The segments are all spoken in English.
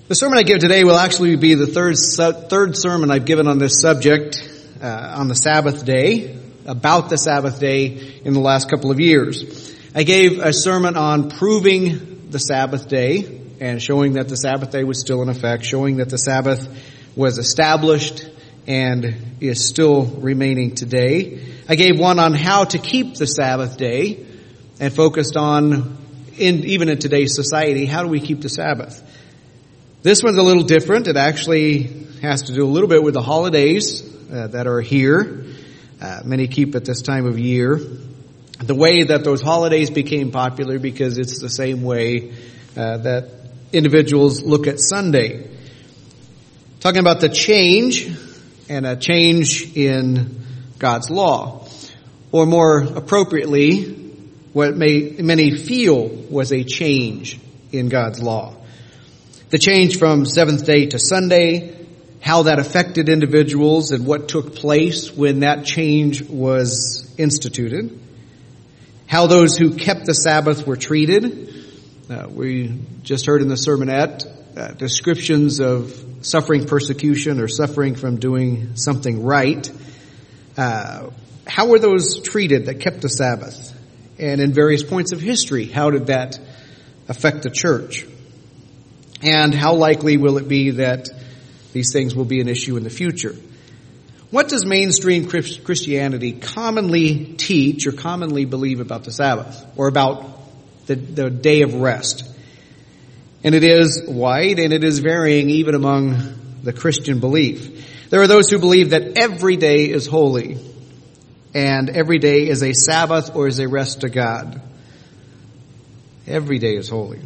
The sermon I give today will actually be the third sermon I've given on this subject on the Sabbath day, about the Sabbath day in the last couple of years. I gave a sermon on proving the Sabbath day and showing that the Sabbath day was still in effect, showing that the Sabbath was established and is still remaining today. I gave one on how to keep the Sabbath day and focused on, even in today's society, how do we keep the Sabbath? This one's a little different. It actually has to do a little bit with the holidays that are here. Many keep at this time of year. The way that those holidays became popular because it's the same way that individuals look at Sunday. Talking about the change and a change in God's law. Or more appropriately, what many feel was a change in God's law. The change from seventh day to Sunday, how that affected individuals and what took place when that change was instituted. How those who kept the Sabbath were treated. We just heard in the sermonette descriptions of suffering persecution or suffering from doing something right. How were those treated that kept the Sabbath? And in various points of history, how did that affect the church? And how likely will it be that these things will be an issue in the future? What does mainstream Christianity commonly teach or commonly believe about the Sabbath or about the day of rest? And it is wide and it is varying even among the Christian belief. There are those who believe that every day is holy and every day is a Sabbath or is a rest to God. Every day is holy.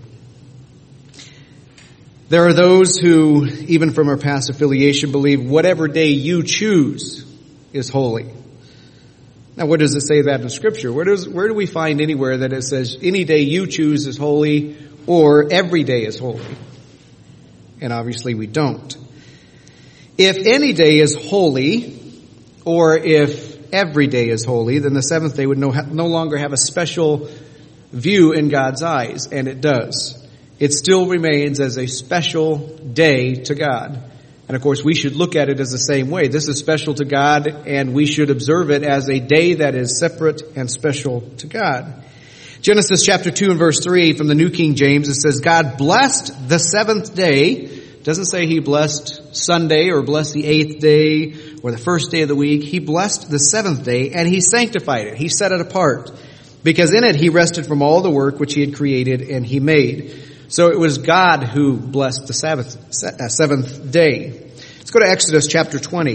There are those who, even from our past affiliation, believe whatever day you choose is holy. Now, what does it say that in Scripture? Where do we find anywhere that it says any day you choose is holy or every day is holy? And obviously we don't. If any day is holy or if every day is holy, then the seventh day would no longer have a special view in God's eyes, and it does. It still remains as a special day to God. And of course, we should look at it as the same way. This is special to God, and we should observe it as a day that is separate and special to God. Genesis chapter 2 and verse 3 from the New King James, it says, God blessed the seventh day. It doesn't say he blessed Sunday or blessed the eighth day or the first day of the week. He blessed the seventh day, and he sanctified it. He set it apart, because in it he rested from all the work which he had created and he made. So it was God who blessed the seventh day. Let's go to Exodus chapter 20.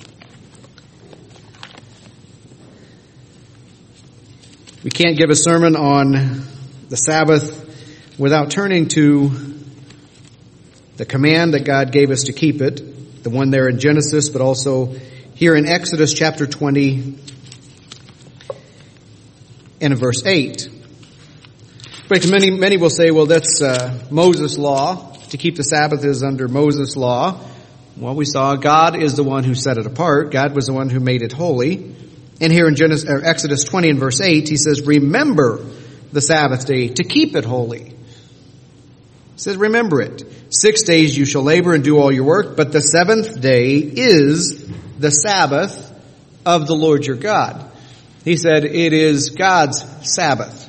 We can't give a sermon on the Sabbath without turning to the command that God gave us to keep it, the one there in Genesis, but also here in Exodus chapter 20 and in verse 8. Many will say, well, that's Moses' law. To keep the Sabbath is under Moses' law. Well, we saw God is the one who set it apart. God was the one who made it holy. And here in Exodus 20 and verse 8, he says, remember the Sabbath day to keep it holy. He says, remember it. 6 days you shall labor and do all your work, but the seventh day is the Sabbath of the Lord your God. He said it is God's Sabbath.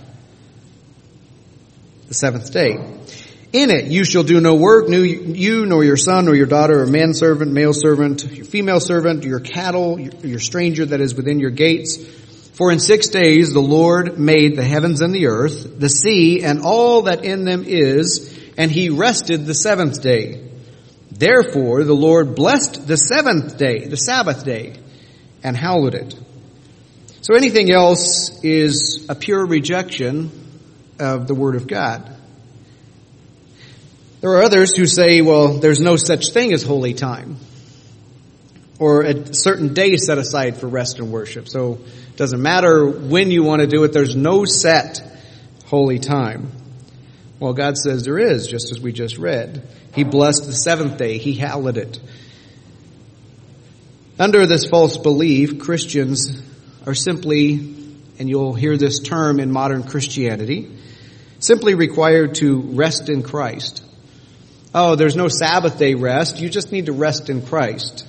The seventh day. In it you shall do no work, you nor your son nor your daughter or manservant, male servant, your female servant, your cattle, your stranger that is within your gates. For in 6 days the Lord made the heavens and the earth, the sea, and all that in them is, and he rested the seventh day. Therefore the Lord blessed the seventh day, the Sabbath day, and hallowed it. So anything else is a pure rejection of the Word of God. There are others who say, well, there's no such thing as holy time, or a certain day set aside for rest and worship. So it doesn't matter when you want to do it. There's no set holy time. Well, God says there is, just as we just read. He blessed the seventh day. He hallowed it. Under this false belief, Christians are simply, and you'll hear this term in modern Christianity, simply required to rest in Christ. oh, there's no Sabbath day rest. You just need to rest in Christ.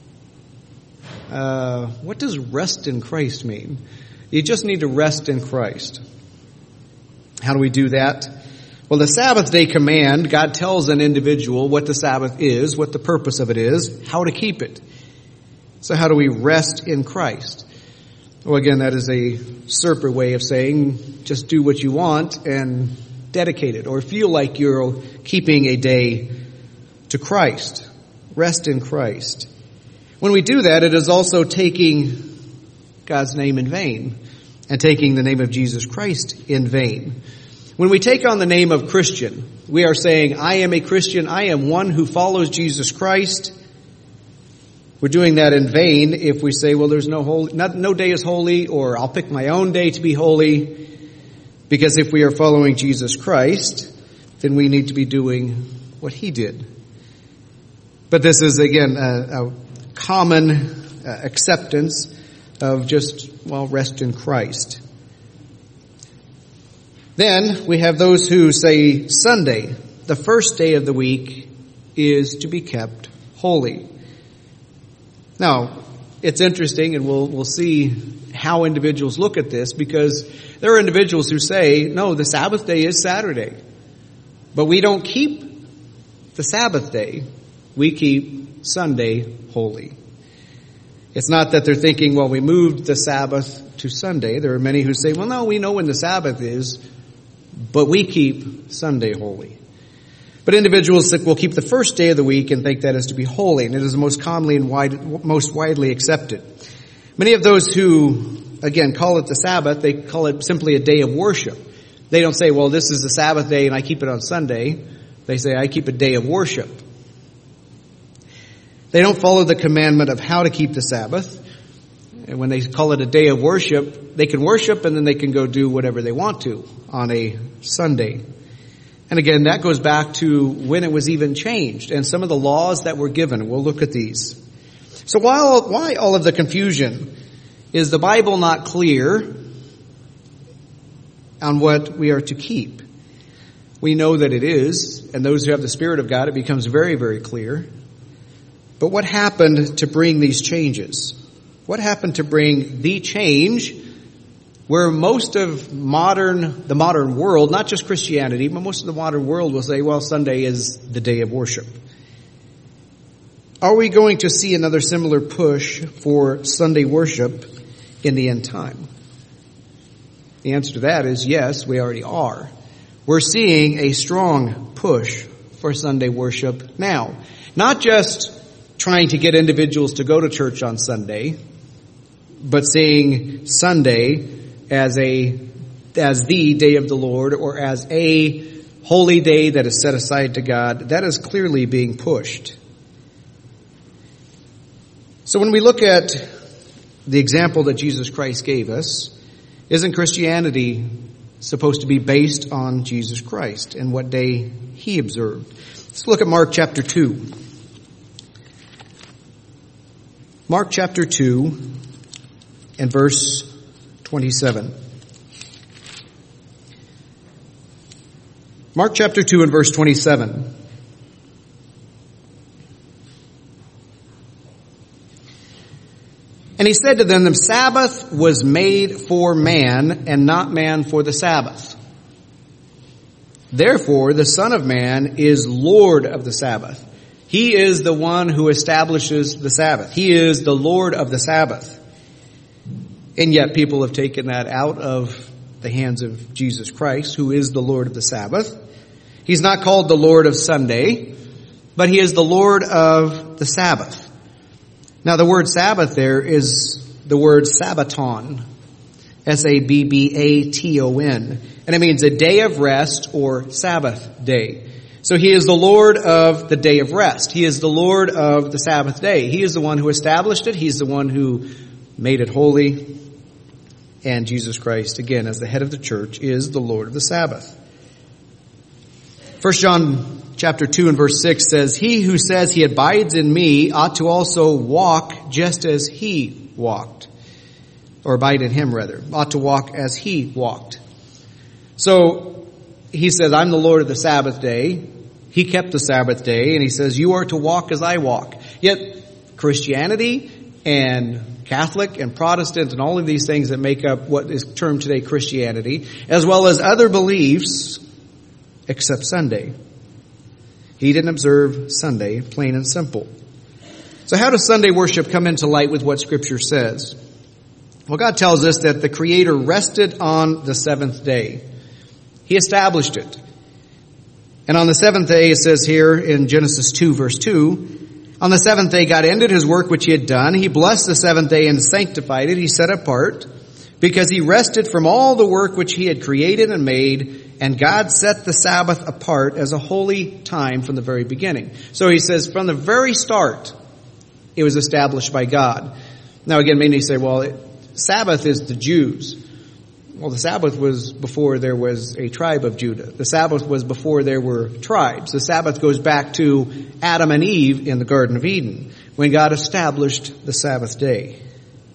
What does rest in Christ mean? You just need to rest in Christ. How do we do that? Well, the Sabbath day command, God tells an individual what the Sabbath is, what the purpose of it is, how to keep it. So how do we rest in Christ? Well, again, that is a surfer way of saying just do what you want and dedicate it, or feel like you're keeping a day to Christ. Rest in Christ. When we do that, it is also taking God's name in vain and taking the name of Jesus Christ in vain. When we take on the name of Christian, we are saying, I am a Christian. I am one who follows Jesus Christ. We're doing that in vain if we say, well, there's no day is holy, or I'll pick my own day to be holy. Because if we are following Jesus Christ, then we need to be doing what he did. But this is, again, a common acceptance of just, well, rest in Christ. Then we have those who say Sunday, the first day of the week, is to be kept holy. Now, it's interesting, and we'll see how individuals look at this, because there are individuals who say, no, the Sabbath day is Saturday, but we don't keep the Sabbath day. We keep Sunday holy. It's not that they're thinking, well, we moved the Sabbath to Sunday. There are many who say, well, no, we know when the Sabbath is, but we keep Sunday holy. But individuals that will keep the first day of the week and think that is to be holy, and it is the most commonly and most widely accepted. Many of those who, again, call it the Sabbath, they call it simply a day of worship. They don't say, well, this is the Sabbath day and I keep it on Sunday. They say, I keep a day of worship. They don't follow the commandment of how to keep the Sabbath. And when they call it a day of worship, they can worship and then they can go do whatever they want to on a Sunday. And again, that goes back to when it was even changed and some of the laws that were given. We'll look at these. So why all of the confusion? Is the Bible not clear on what we are to keep? We know that it is, and those who have the Spirit of God, it becomes very, very clear. But what happened to bring these changes? What happened to bring the change where most of the modern world, not just Christianity, but most of the modern world will say, well, Sunday is the day of worship. Are we going to see another similar push for Sunday worship in the end time? The answer to that is yes, we already are. We're seeing a strong push for Sunday worship now. Not just trying to get individuals to go to church on Sunday, but seeing Sunday as the day of the Lord, or as a holy day that is set aside to God. That is clearly being pushed. So when we look at the example that Jesus Christ gave us, isn't Christianity supposed to be based on Jesus Christ and what day he observed? Let's look at Mark chapter 2. Mark chapter 2 and verse 27. Mark chapter 2 and verse 27. And he said to them, the Sabbath was made for man, and not man for the Sabbath. Therefore, the Son of Man is Lord of the Sabbath. He is the one who establishes the Sabbath. He is the Lord of the Sabbath. And yet people have taken that out of the hands of Jesus Christ, who is the Lord of the Sabbath. He's not called the Lord of Sunday, but he is the Lord of the Sabbath. Now the word Sabbath there is the word Sabbaton. S-A-B-B-A-T-O-N. And it means a day of rest or Sabbath day. So he is the Lord of the day of rest. He is the Lord of the Sabbath day. He is the one who established it. He's the one who made it holy. And Jesus Christ, again, as the head of the church, is the Lord of the Sabbath. 1 John chapter 2 and verse 6 says, he who says he abides in me ought to also walk just as he walked. Or abide in him, rather. Ought to walk as he walked. So, he says, I'm the Lord of the Sabbath day. He kept the Sabbath day, and he says, you are to walk as I walk. Yet Christianity and Catholic and Protestant and all of these things that make up what is termed today Christianity, as well as other beliefs, except Sunday. He didn't observe Sunday, plain and simple. So how does Sunday worship come into light with what Scripture says? Well, God tells us that the Creator rested on the seventh day. He established it. And on the seventh day, it says here in Genesis 2, verse 2, on the seventh day, God ended his work which he had done. He blessed the seventh day and sanctified it. He set apart because he rested from all the work which he had created and made. And God set the Sabbath apart as a holy time from the very beginning. So he says from the very start, it was established by God. Now again, many say, well, Sabbath is the Jews. Well, the Sabbath was before there was a tribe of Judah. The Sabbath was before there were tribes. The Sabbath goes back to Adam and Eve in the Garden of Eden, when God established the Sabbath day.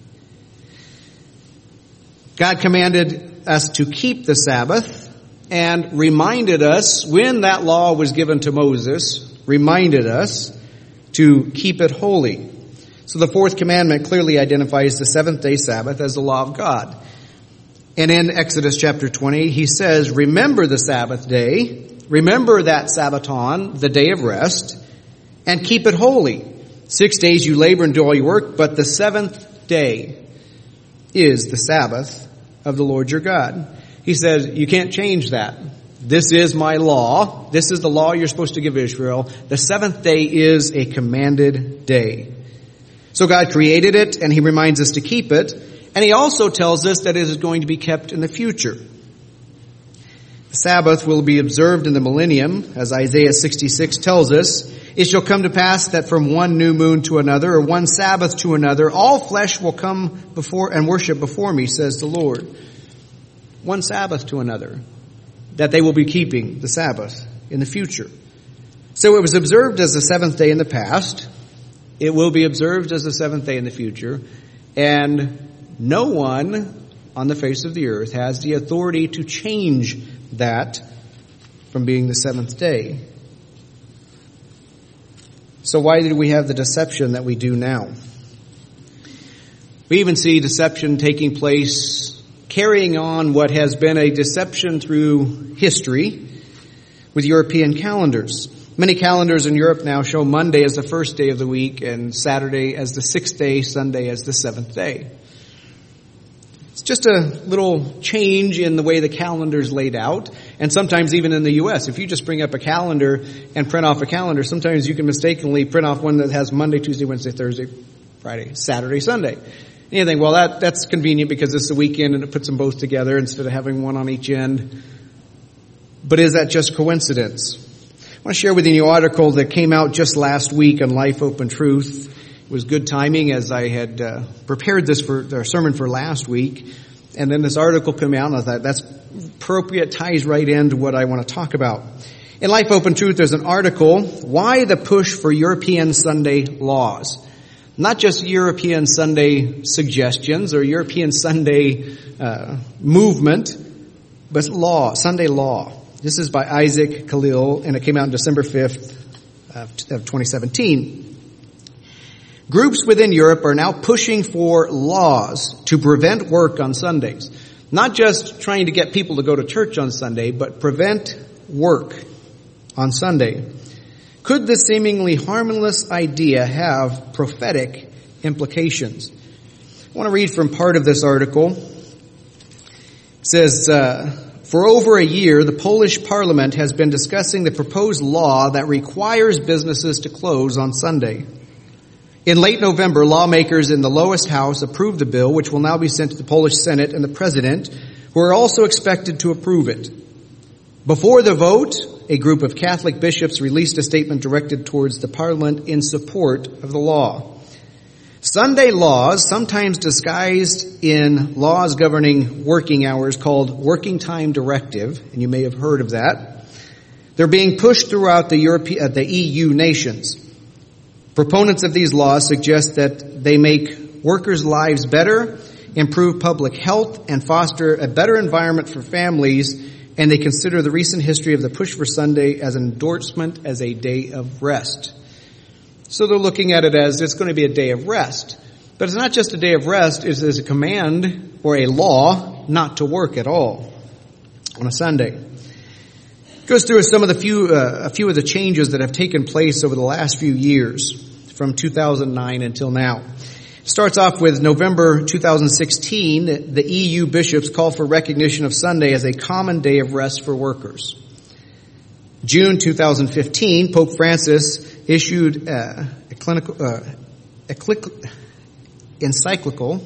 God commanded us to keep the Sabbath and reminded us, when that law was given to Moses, reminded us to keep it holy. So the fourth commandment clearly identifies the seventh day Sabbath as the law of God. And in Exodus chapter 20, he says, remember the Sabbath day, remember that Sabbaton, the day of rest, and keep it holy. 6 days you labor and do all your work, but the seventh day is the Sabbath of the Lord your God. He says, you can't change that. This is my law. This is the law you're supposed to give Israel. The seventh day is a commanded day. So God created it, and he reminds us to keep it. And he also tells us that it is going to be kept in the future. The Sabbath will be observed in the millennium, as Isaiah 66 tells us. It shall come to pass that from one new moon to another, or one Sabbath to another, all flesh will come before and worship before me, says the Lord. One Sabbath to another, that they will be keeping the Sabbath in the future. So it was observed as the seventh day in the past. It will be observed as the seventh day in the future. And no one on the face of the earth has the authority to change that from being the seventh day. So why did we have the deception that we do now? We even see deception taking place, carrying on what has been a deception through history with European calendars. Many calendars in Europe now show Monday as the first day of the week and Saturday as the sixth day, Sunday as the seventh day. It's just a little change in the way the calendar's laid out. And sometimes even in the U.S., if you just bring up a calendar and print off a calendar, sometimes you can mistakenly print off one that has Monday, Tuesday, Wednesday, Thursday, Friday, Saturday, Sunday. And you think, well, that's convenient because it's the weekend and it puts them both together instead of having one on each end. But is that just coincidence? I want to share with you a new article that came out just last week on Life Open Truth. It was good timing as I had prepared this for our sermon for last week. And then this article came out and I thought that's appropriate, ties right into what I want to talk about. In Life Open Truth, there's an article, Why the Push for European Sunday Laws? Not just European Sunday suggestions or European Sunday movement, but law, Sunday law. This is by Isaac Khalil, and it came out on December 5th of 2017. Groups within Europe are now pushing for laws to prevent work on Sundays. Not just trying to get people to go to church on Sunday, but prevent work on Sunday. Could this seemingly harmless idea have prophetic implications? I want to read from part of this article. It says, for over a year, the Polish Parliament has been discussing the proposed law that requires businesses to close on Sunday. In late November, lawmakers in the lowest house approved the bill, which will now be sent to the Polish Senate and the President, who are also expected to approve it. Before the vote, a group of Catholic bishops released a statement directed towards the Parliament in support of the law. Sunday laws, sometimes disguised in laws governing working hours called Working Time Directive, and you may have heard of that, they're being pushed throughout the EU nations. Proponents of these laws suggest that they make workers' lives better, improve public health, and foster a better environment for families and they consider the recent history of the push for Sunday as an endorsement as a day of rest. So they're looking at it as it's going to be a day of rest. But it's not just a day of rest, it is a command or a law not to work at all on a Sunday. Goes through some of a few of the changes that have taken place over the last few years from 2009 until now. It starts off with November 2016. The EU bishops call for recognition of Sunday as a common day of rest for workers. June 2015, Pope Francis issued encyclical,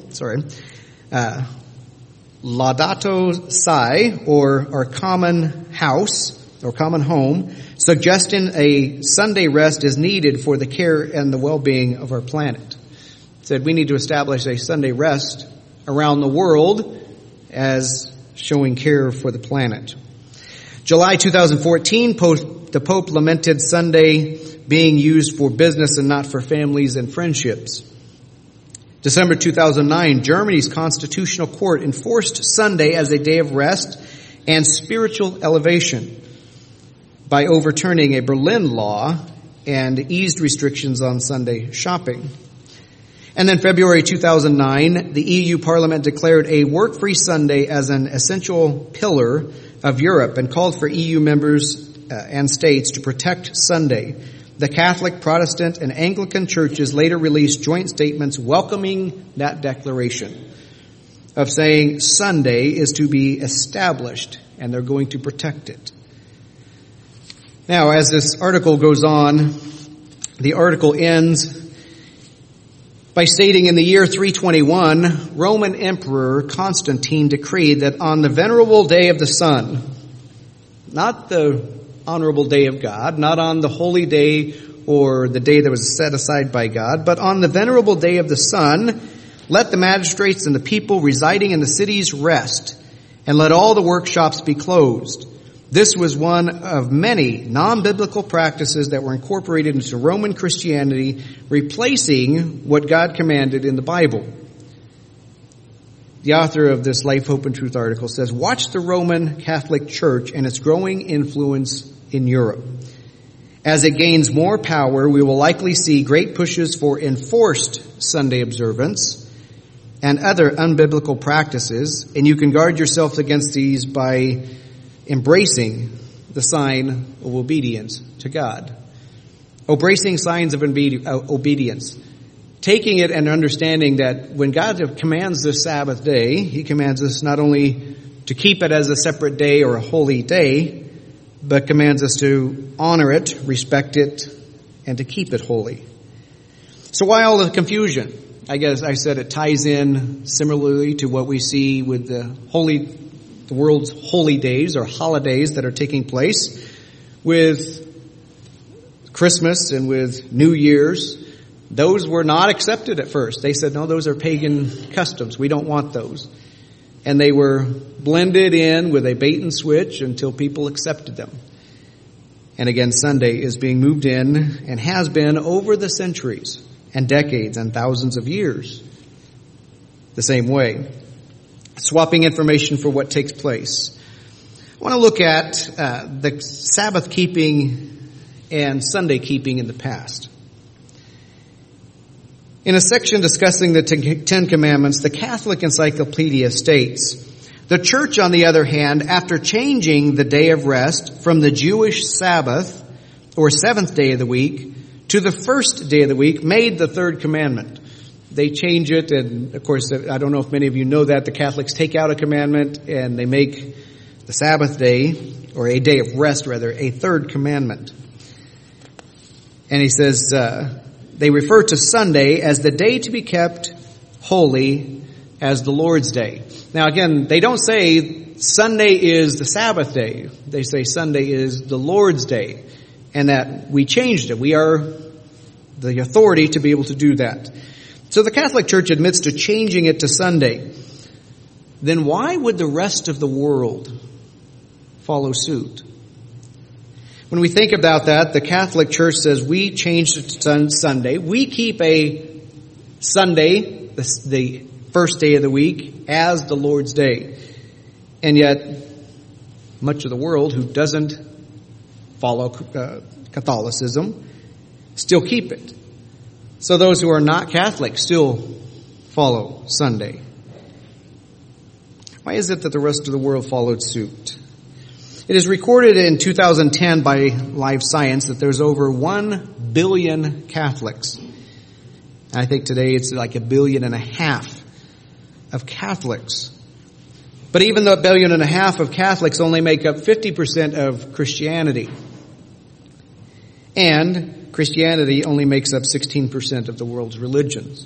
Laudato Si, or our common house, or common home, suggesting a Sunday rest is needed for the care and the well-being of our planet. It said we need to establish a Sunday rest around the world as showing care for the planet. July 2014, the Pope lamented Sunday being used for business and not for families and friendships. December 2009, Germany's constitutional court enforced Sunday as a day of rest and spiritual elevation by overturning a Berlin law and eased restrictions on Sunday shopping. And then February 2009, the EU Parliament declared a work-free Sunday as an essential pillar of Europe and called for EU members and states to protect Sunday. The Catholic, Protestant, and Anglican churches later released joint statements welcoming that declaration of saying Sunday is to be established and they're going to protect it. Now, as this article goes on, the article ends by stating in the year 321, Roman Emperor Constantine decreed that on the venerable day of the sun, not the honorable day of God, not on the holy day or the day that was set aside by God, but on the venerable day of the sun, let the magistrates and the people residing in the cities rest, and let all the workshops be closed. This was one of many non-biblical practices that were incorporated into Roman Christianity, replacing what God commanded in the Bible. The author of this Life, Hope, and Truth article says, watch the Roman Catholic Church and its growing influence in Europe. As it gains more power, we will likely see great pushes for enforced Sunday observance and other unbiblical practices, and you can guard yourself against these by embracing the sign of obedience to God. Embracing signs of obedience. Taking it and understanding that when God commands this Sabbath day, He commands us not only to keep it as a separate day or a holy day, but commands us to honor it, respect it, and to keep it holy. So why all the confusion? I guess I said it ties in similarly to what we see with the world's holy days or holidays that are taking place with Christmas and with New Year's. Those were not accepted at first. They said, no, those are pagan customs. We don't want those. And they were blended in with a bait and switch until people accepted them. And again, Sunday is being moved in and has been over the centuries and decades and thousands of years the same way. Swapping information for what takes place. I want to look at the Sabbath keeping and Sunday keeping in the past. In a section discussing the Ten Commandments, the Catholic Encyclopedia states, the Church, on the other hand, after changing the day of rest from the Jewish Sabbath, or seventh day of the week, to the first day of the week, made the third commandment. They change it, and of course, I don't know if many of you know that, the Catholics take out a commandment and they make the Sabbath day, or a day of rest rather, a third commandment. And he says, they refer to Sunday as the day to be kept holy as the Lord's Day. Now again, they don't say Sunday is the Sabbath day. They say Sunday is the Lord's Day. And that we changed it. We are the authority to be able to do that. So the Catholic Church admits to changing it to Sunday. Then why would the rest of the world follow suit? When we think about that, the Catholic Church says we changed it to Sunday. We keep a Sunday, the first day of the week, as the Lord's Day. And yet, much of the world who doesn't follow Catholicism still keep it. So those who are not Catholic still follow Sunday. Why is it that the rest of the world followed suit? It is recorded in 2010 by Live Science that there's over 1 billion Catholics. And I think today it's like 1.5 billion of Catholics. But even though 1.5 billion of Catholics only make up 50% of Christianity, and Christianity only makes up 16% of the world's religions.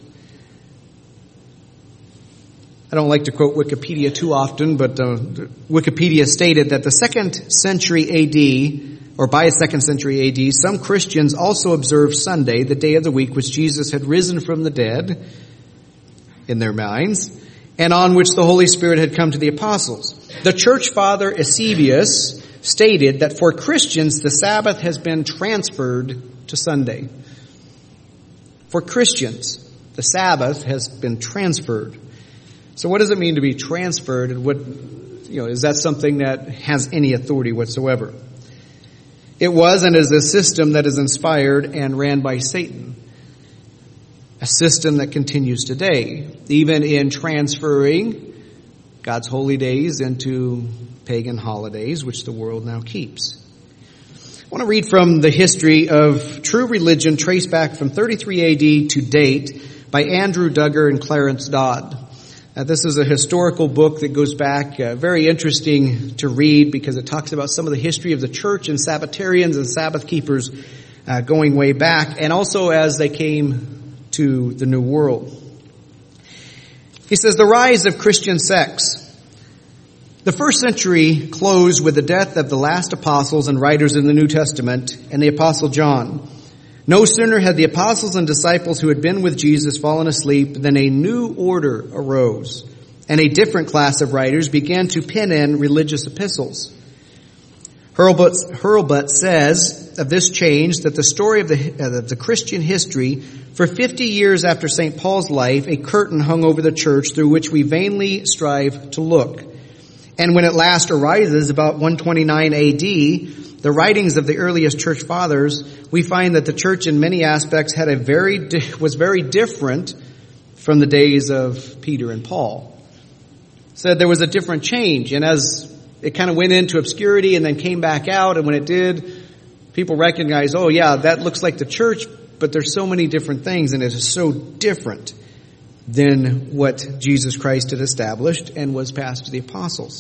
I don't like to quote Wikipedia too often, but Wikipedia stated that the 2nd century AD, or by 2nd century AD, some Christians also observed Sunday, the day of the week which Jesus had risen from the dead, in their minds, and on which the Holy Spirit had come to the apostles. The church father Eusebius stated that for Christians, the Sabbath has been transferred to Sunday. For Christians, the Sabbath has been transferred. So what does it mean to be transferred, and is that something that has any authority whatsoever? It was and is a system that is inspired and ran by Satan. A system that continues today, even in transferring God's holy days into pagan holidays, which the world now keeps. I want to read from the history of true religion traced back from 33 AD to date by Andrew Duggar and Clarence Dodd. This is a historical book that goes back, very interesting to read because it talks about some of the history of the church and Sabbatarians and Sabbath keepers going way back, and also as they came to the New World. He says, the rise of Christian sects. The first century closed with the death of the last apostles and writers in the New Testament and the apostle John. No sooner had the apostles and disciples who had been with Jesus fallen asleep than a new order arose, and a different class of writers began to pen in religious epistles. Hurlbut says of this change that the story of the Christian history, for 50 years after St. Paul's life, a curtain hung over the church through which we vainly strive to look. And when at last arises about 129 AD, the writings of the earliest church fathers, we find that the church in many aspects had was very different from the days of Peter and Paul. Said there was a different change, and as it kind of went into obscurity and then came back out, and when it did, people recognized, oh yeah, that looks like the church, but there's so many different things, and it is so different than what Jesus Christ had established and was passed to the apostles.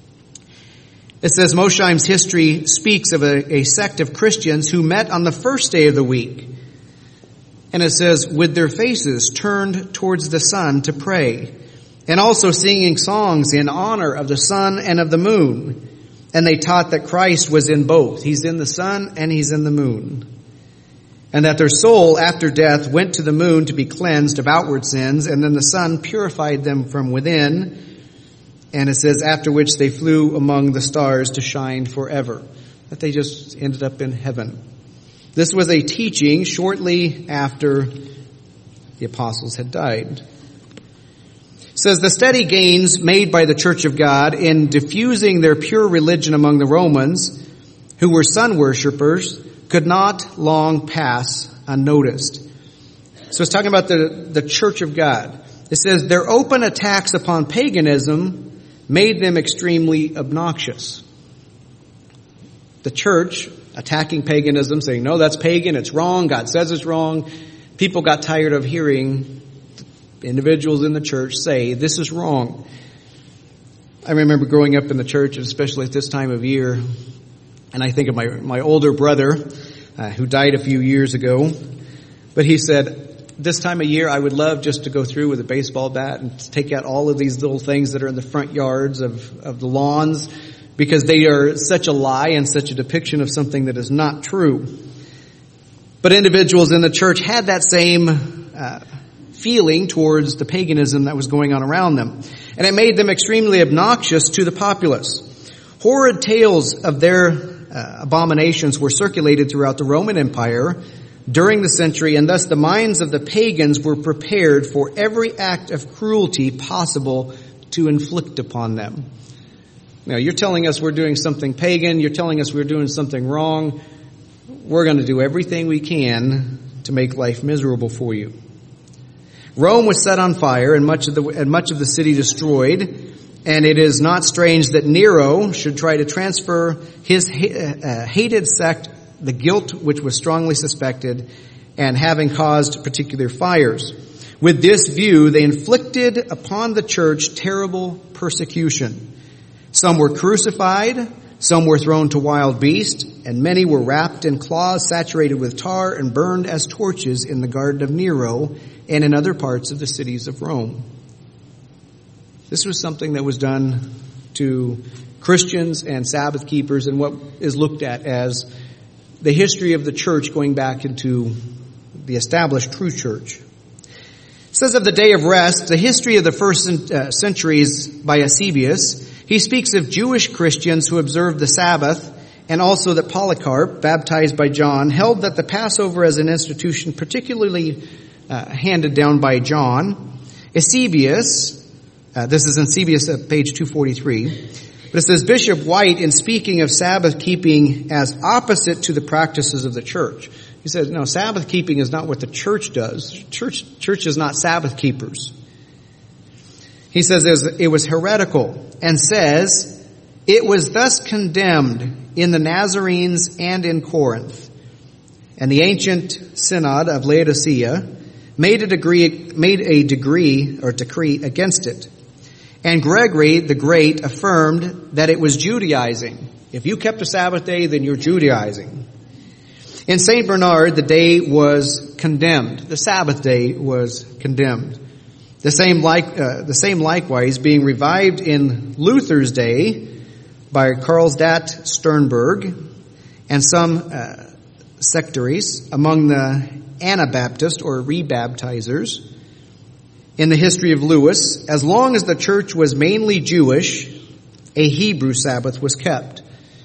It says Mosheim's history speaks of a sect of Christians who met on the first day of the week. And it says, with their faces turned towards the sun to pray, and also singing songs in honor of the sun and of the moon. And they taught that Christ was in both. He's in the sun and he's in the moon. And that their soul after death went to the moon to be cleansed of outward sins, and then the sun purified them from within. And it says, after which they flew among the stars to shine forever. That they just ended up in heaven. This was a teaching shortly after the apostles had died. It says, the steady gains made by the Church of God in diffusing their pure religion among the Romans, who were sun worshippers, could not long pass unnoticed. So it's talking about the Church of God. It says, their open attacks upon paganism made them extremely obnoxious. The church attacking paganism, saying, no, that's pagan, it's wrong, God says it's wrong. People got tired of hearing individuals in the church say, this is wrong. I remember growing up in the church, especially at this time of year, and I think of my older brother, who died a few years ago, but he said, this time of year, I would love just to go through with a baseball bat and take out all of these little things that are in the front yards of the lawns, because they are such a lie and such a depiction of something that is not true. But individuals in the church had that same feeling towards the paganism that was going on around them. And it made them extremely obnoxious to the populace. Horrid tales of their abominations were circulated throughout the Roman Empire during the century, and thus the minds of the pagans were prepared for every act of cruelty possible to inflict upon them. Now, you're telling us we're doing something pagan. You're telling us we're doing something wrong. We're going to do everything we can to make life miserable for you. Rome was set on fire and much of the city destroyed. And it is not strange that Nero should try to transfer his hated sect the guilt which was strongly suspected and having caused particular fires. With this view, they inflicted upon the church terrible persecution. Some were crucified, some were thrown to wild beasts, and many were wrapped in cloths saturated with tar and burned as torches in the garden of Nero and in other parts of the cities of Rome. This was something that was done to Christians and Sabbath keepers in what is looked at as the history of the church going back into the established true church. It says of the day of rest, the history of the first centuries by Eusebius. He speaks of Jewish Christians who observed the Sabbath, and also that Polycarp, baptized by John, held that the Passover as an institution particularly handed down by John. Eusebius, this is in Eusebius at page 243, but it says Bishop White, in speaking of Sabbath keeping as opposite to the practices of the church, he says, no, Sabbath keeping is not what the church does. Church is not Sabbath keepers. He says it was heretical, and says it was thus condemned in the Nazarenes and in Corinth. And the ancient synod of Laodicea made a decree against it. And Gregory the Great affirmed that it was Judaizing. If you kept a Sabbath day, then you're Judaizing. In St. Bernard, the day was condemned. The Sabbath day was condemned. The same likewise being revived in Luther's day by Karlstadt Sternberg and some sectaries among the Anabaptist or rebaptizers. In the history of Lewis, as long as the church was mainly Jewish, a Hebrew Sabbath was kept.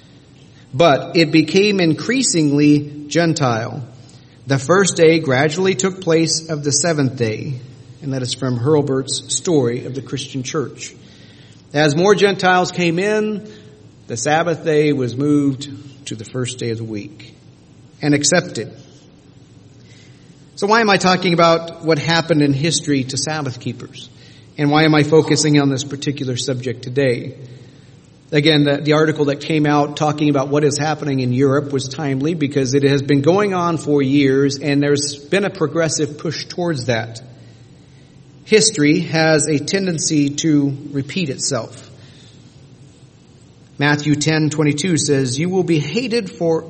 But it became increasingly Gentile. The first day gradually took place of the seventh day. And that is from Hurlbert's Story of the Christian Church. As more Gentiles came in, the Sabbath day was moved to the first day of the week and accepted. So why am I talking about what happened in history to Sabbath keepers? And why am I focusing on this particular subject today? Again, the article that came out talking about what is happening in Europe was timely because it has been going on for years and there's been a progressive push towards that. History has a tendency to repeat itself. Matthew 10:22 says, "You will be hated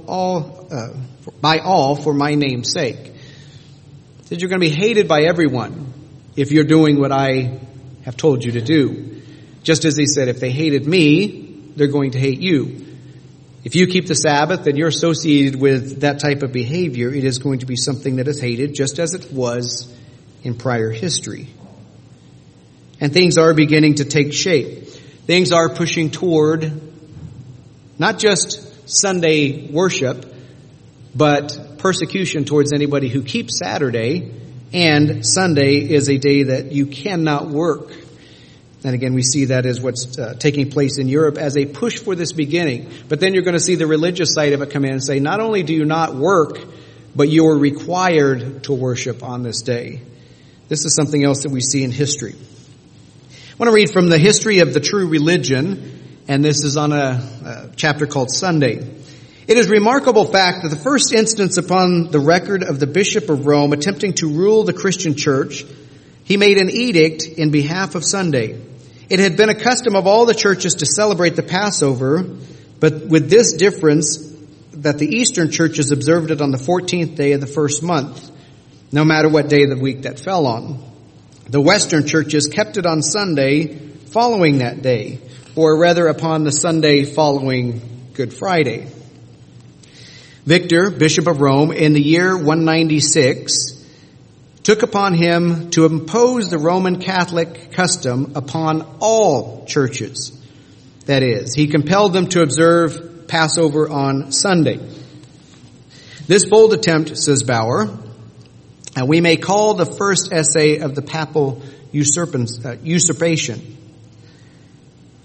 by all for my name's sake." It says you're going to be hated by everyone if you're doing what I have told you to do. Just as he said, if they hated me, they're going to hate you. If you keep the Sabbath and you're associated with that type of behavior, it is going to be something that is hated, just as it was in prior history. And things are beginning to take shape. Things are pushing toward not just Sunday worship, but persecution towards anybody who keeps Saturday, and Sunday is a day that you cannot work. And again, we see that as what's taking place in Europe as a push for this beginning. But then you're going to see the religious side of it come in and say, not only do you not work, but you are required to worship on this day. This is something else that we see in history. I want to read from the History of the True Religion, and this is on a chapter called Sunday. It is a remarkable fact that the first instance upon the record of the Bishop of Rome attempting to rule the Christian church, he made an edict in behalf of Sunday. It had been a custom of all the churches to celebrate the Passover, but with this difference that the Eastern churches observed it on the 14th day of the first month, no matter what day of the week that fell on. The Western churches kept it on Sunday following that day, or rather upon the Sunday following Good Friday. Victor, Bishop of Rome, in the year 196, took upon him to impose the Roman Catholic custom upon all churches. That is, he compelled them to observe Passover on Sunday. This bold attempt, says Bauer, and we may call the first essay of the papal usurpation.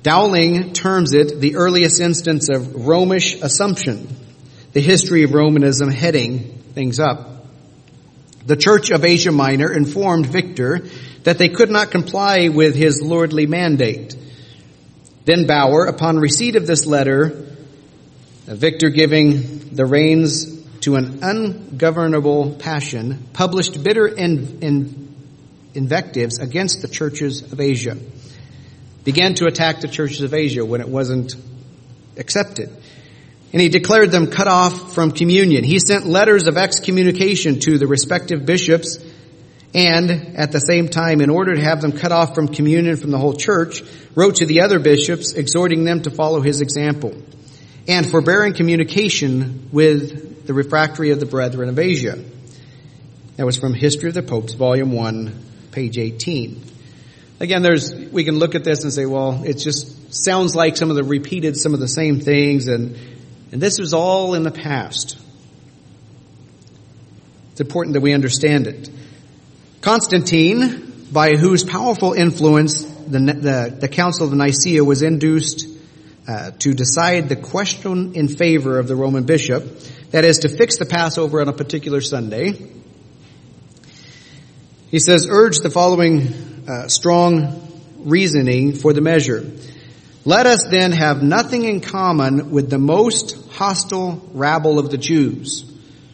Dowling terms it the earliest instance of Romish assumption, the history of Romanism heading things up. The Church of Asia Minor informed Victor that they could not comply with his lordly mandate. Then Bauer, upon receipt of this letter, Victor giving the reins to an ungovernable passion, published bitter invectives against the churches of Asia. Began to attack the churches of Asia when it wasn't accepted. And he declared them cut off from communion. He sent letters of excommunication to the respective bishops, and at the same time, in order to have them cut off from communion from the whole church, wrote to the other bishops, exhorting them to follow his example, and forbearing communication with the refractory of the brethren of Asia. That was from History of the Popes, Volume 1, page 18. Again, we can look at this and say, well, it just sounds like some of the same things, and this was all in the past. It's important that we understand it. Constantine, by whose powerful influence the Council of Nicaea was induced to decide the question in favor of the Roman bishop, that is, to fix the Passover on a particular Sunday, he says, urge the following strong reasoning for the measure. Let us then have nothing in common with the most hostile rabble of the Jews.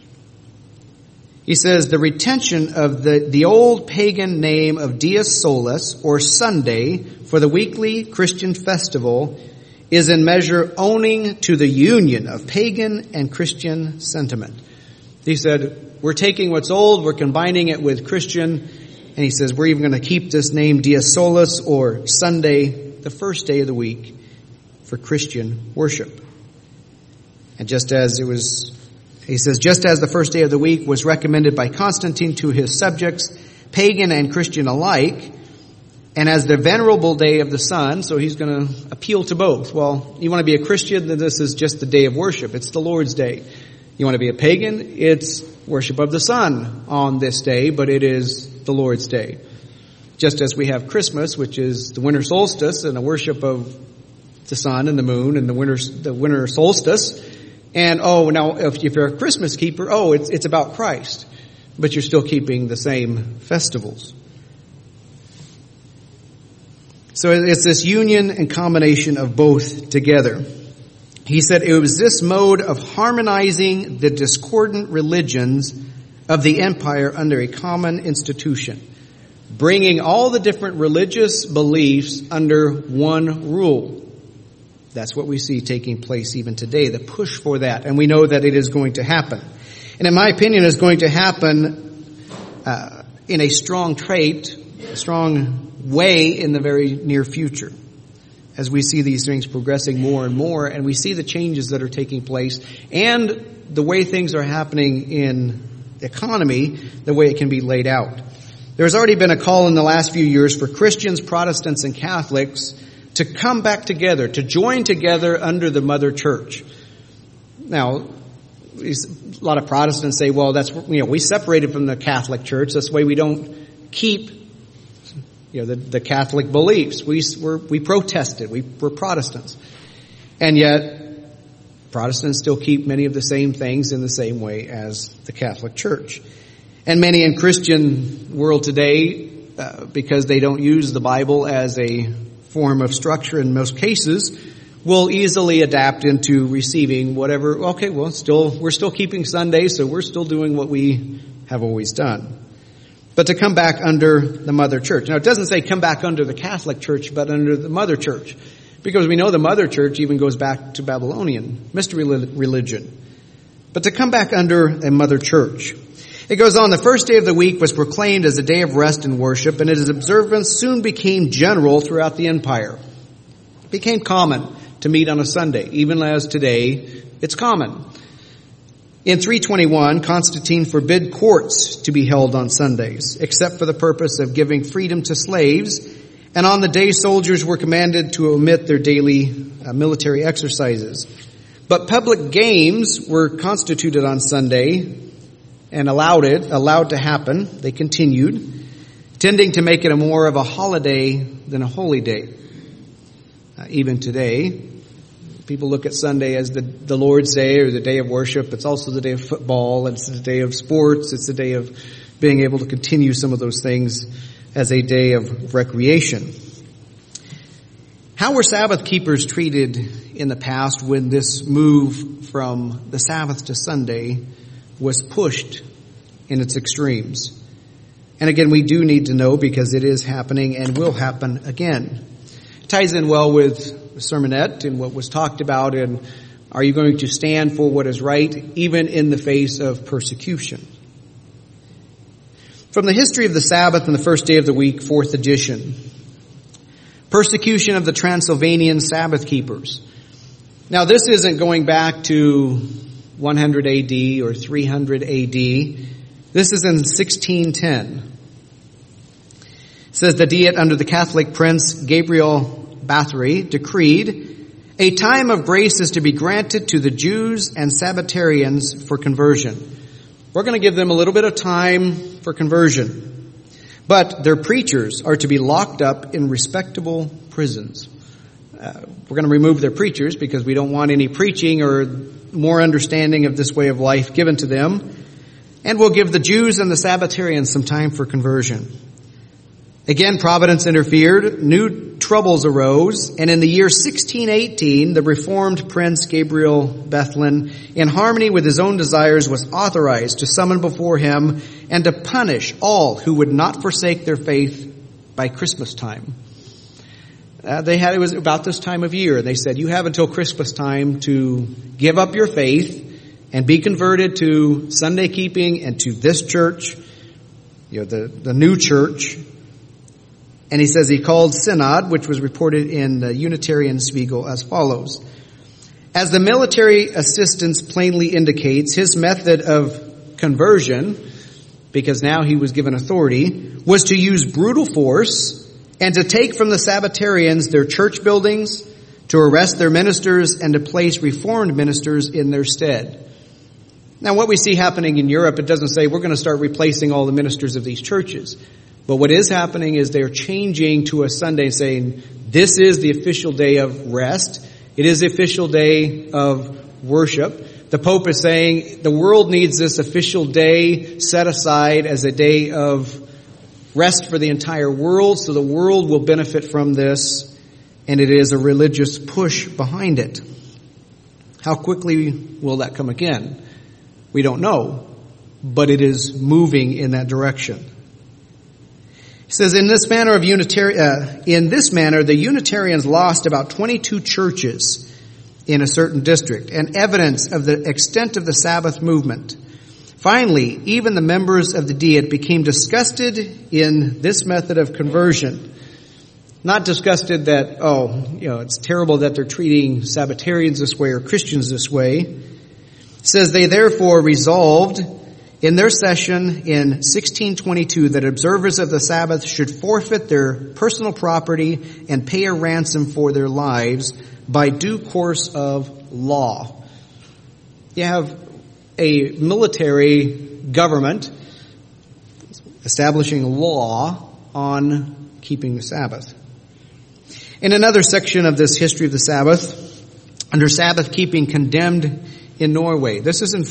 He says the retention of the old pagan name of Dies Solis, or Sunday, for the weekly Christian festival is in measure owning to the union of pagan and Christian sentiment. He said, we're taking what's old, we're combining it with Christian, and he says we're even going to keep this name Dies Solis, or Sunday, the first day of the week, for Christian worship. And just as the first day of the week was recommended by Constantine to his subjects, pagan and Christian alike, and as the venerable day of the sun, so he's going to appeal to both. Well, you want to be a Christian, then this is just the day of worship. It's the Lord's day. You want to be a pagan, it's worship of the sun on this day, but it is the Lord's day. Just as we have Christmas, which is the winter solstice, and a worship of the sun and the moon and the winter solstice. And now if you're a Christmas keeper, it's about Christ, but you're still keeping the same festivals. So it's this union and combination of both together. He said it was this mode of harmonizing the discordant religions of the empire under a common institution, bringing all the different religious beliefs under one rule. That's what we see taking place even today, the push for that. And we know that it is going to happen. And in my opinion, it's going to happen in a strong way in the very near future, as we see these things progressing more and more, and we see the changes that are taking place, and the way things are happening in the economy, the way it can be laid out. There's already been a call in the last few years for Christians, Protestants, and Catholics to come back together, to join together under the Mother Church. Now, a lot of Protestants say, well, we separated from the Catholic Church. That's why we don't keep, the Catholic beliefs. We protested. We're Protestants. And yet, Protestants still keep many of the same things in the same way as the Catholic Church. And many in Christian world today, because they don't use the Bible as a form of structure in most cases, will easily adapt into receiving whatever. Okay, well, we're still keeping Sunday, so we're still doing what we have always done. But to come back under the Mother Church. Now, it doesn't say come back under the Catholic Church, but under the Mother Church, because we know the Mother Church even goes back to Babylonian mystery religion. But to come back under a Mother Church. It goes on, the first day of the week was proclaimed as a day of rest and worship, and its observance soon became general throughout the empire. It became common to meet on a Sunday, even as today it's common. In 321, Constantine forbid courts to be held on Sundays, except for the purpose of giving freedom to slaves, and on the day soldiers were commanded to omit their daily military exercises. But public games were constituted on Sunday, and allowed to happen. They continued, tending to make it more of a holiday than a holy day. even today. People look at Sunday as the Lord's Day or the day of worship. It's also the day of football. It's the day of sports. It's the day of being able to continue some of those things as a day of recreation. How were Sabbath keepers treated in the past when this move from the Sabbath to Sunday was pushed in its extremes? And again, we do need to know because it is happening and will happen again. It ties in well with the sermonette and what was talked about in are you going to stand for what is right even in the face of persecution? From the history of the Sabbath and the first day of the week, 4th edition. Persecution of the Transylvanian Sabbath keepers. Now this isn't going back to 100 AD or 300 AD. This is in 1610. It says the Diet under the Catholic Prince Gabriel Bathory decreed, a time of grace is to be granted to the Jews and Sabbatarians for conversion. We're going to give them a little bit of time for conversion. But their preachers are to be locked up in respectable prisons. We're going to remove their preachers because we don't want any preaching or more understanding of this way of life given to them. And we'll give the Jews and the Sabbatarians some time for conversion. Again, Providence interfered. New troubles arose. And in the year 1618, the reformed Prince Gabriel Bethlen, in harmony with his own desires, was authorized to summon before him and to punish all who would not forsake their faith by Christmas time. It was about this time of year. They said, you have until Christmas time to give up your faith and be converted to Sunday keeping and to this church, the new church. And he says he called synod, which was reported in the Unitarian Spiegel as follows. As the military assistance plainly indicates, his method of conversion, because now he was given authority, was to use brutal force and to take from the Sabbatarians their church buildings, to arrest their ministers, and to place reformed ministers in their stead. Now what we see happening in Europe, it doesn't say we're going to start replacing all the ministers of these churches. But what is happening is they're changing to a Sunday saying, this is the official day of rest. It is the official day of worship. The Pope is saying the world needs this official day set aside as a day of rest for the entire world, so the world will benefit from this, and it is a religious push behind it. How quickly will that come again? We don't know, but it is moving in that direction. He says, in this manner, the Unitarians lost about 22 churches in a certain district, and evidence of the extent of the Sabbath movement. Finally, even the members of the Diet became disgusted in this method of conversion. Not disgusted that, it's terrible that they're treating Sabbatarians this way or Christians this way. It says they therefore resolved in their session in 1622 that observers of the Sabbath should forfeit their personal property and pay a ransom for their lives by due course of law. You have a military government establishing law on keeping the Sabbath. In another section of this history of the Sabbath, under Sabbath keeping condemned in Norway. This is in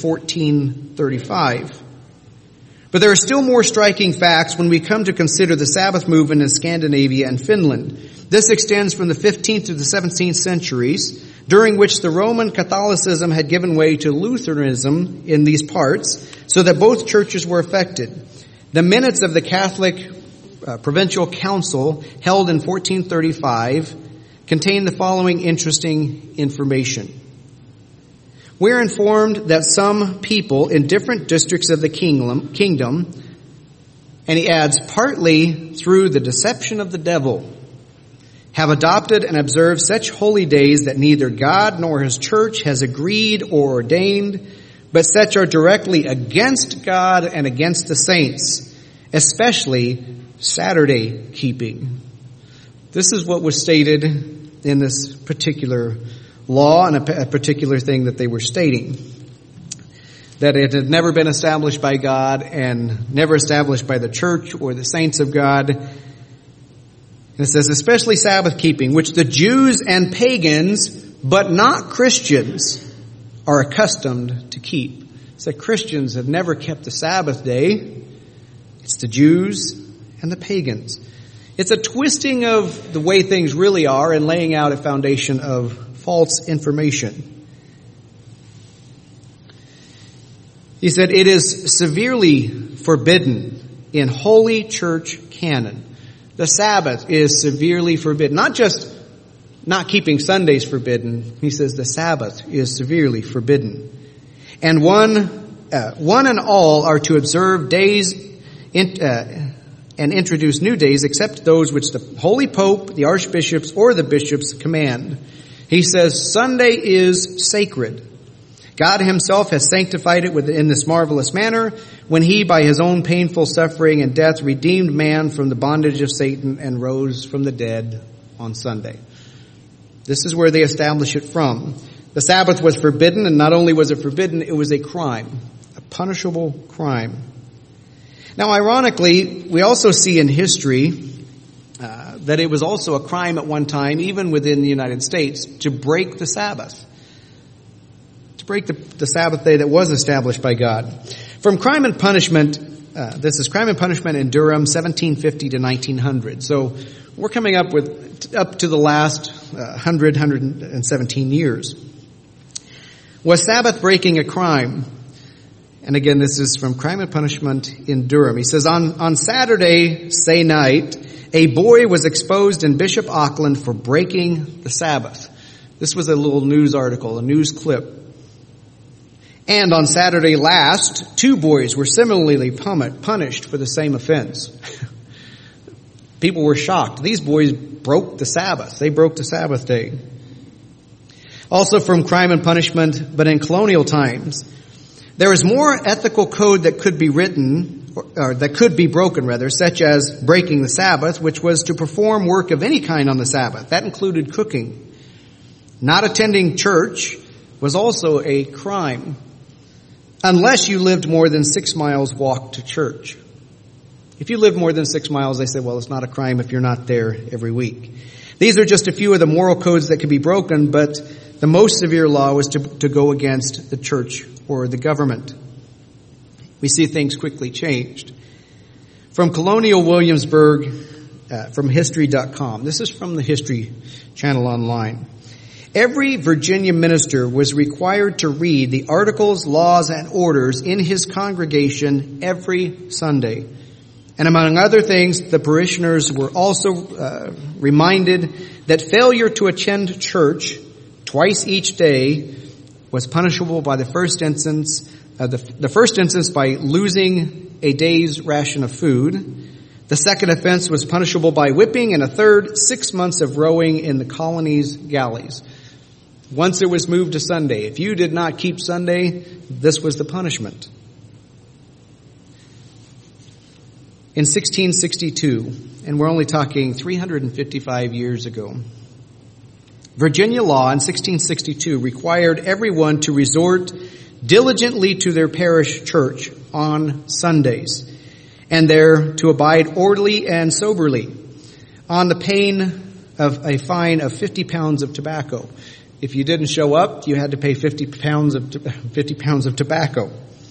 1435. But there are still more striking facts when we come to consider the Sabbath movement in Scandinavia and Finland. This extends from the 15th to the 17th centuries, during which the Roman Catholicism had given way to Lutheranism in these parts, so that both churches were affected. The minutes of the Catholic Provincial Council held in 1435 contain the following interesting information. We're informed that some people in different districts of the kingdom, and he adds, partly through the deception of the devil, have adopted and observed such holy days that neither God nor his church has agreed or ordained, but such are directly against God and against the saints, especially Saturday keeping. This is what was stated in this particular law and a particular thing that they were stating. That it had never been established by God and never established by the church or the saints of God. It says, especially Sabbath keeping, which the Jews and pagans, but not Christians, are accustomed to keep. So Christians have never kept the Sabbath day. It's the Jews and the pagans. It's a twisting of the way things really are and laying out a foundation of false information. He said, it is severely forbidden in Holy Church canon. The Sabbath is severely forbidden. Not just not keeping Sundays forbidden. He says the Sabbath is severely forbidden. And one and all are to observe days and introduce new days except those which the Holy Pope, the archbishops, or the bishops command. He says Sunday is sacred. God himself has sanctified it in this marvelous manner when he, by his own painful suffering and death, redeemed man from the bondage of Satan and rose from the dead on Sunday. This is where they establish it from. The Sabbath was forbidden, and not only was it forbidden, it was a crime, a punishable crime. Now, ironically, we also see in history that it was also a crime at one time, even within the United States, to break the Sabbath. To break the Sabbath day that was established by God. From Crime and Punishment, this is Crime and Punishment in Durham, 1750 to 1900. So we're coming up to the last 117 years. Was Sabbath breaking a crime? And again, this is from Crime and Punishment in Durham. He says, on Saturday, say night, a boy was exposed in Bishop Auckland for breaking the Sabbath. This was a little news article, a news clip. And on Saturday last, 2 boys were similarly punished for the same offense. People were shocked. These boys broke the Sabbath. They broke the Sabbath day. Also from Crime and Punishment, but in colonial times, there is more ethical code that could be written, or that could be broken rather, such as breaking the Sabbath, which was to perform work of any kind on the Sabbath. That included cooking. Not attending church was also a crime, unless you lived more than 6 miles walk to church. If you live more than 6 miles, they say, well, it's not a crime if you're not there every week. These are just a few of the moral codes that could be broken, but the most severe law was to go against the church or the government. We see things quickly changed. From Colonial Williamsburg, from History.com. This is from the History Channel online. Every Virginia minister was required to read the articles, laws, and orders in his congregation every Sunday. And among other things, the parishioners were also reminded that failure to attend church twice each day was punishable by the first instance by losing a day's ration of food. The second offense was punishable by whipping, and a third, 6 months of rowing in the colony's galleys. Once it was moved to Sunday, if you did not keep Sunday, this was the punishment. In 1662, and we're only talking 355 years ago, Virginia law in 1662 required everyone to resort diligently to their parish church on Sundays, and there to abide orderly and soberly, on the pain of a fine of 50 pounds of tobacco. If you didn't show up, you had to pay 50 pounds of tobacco.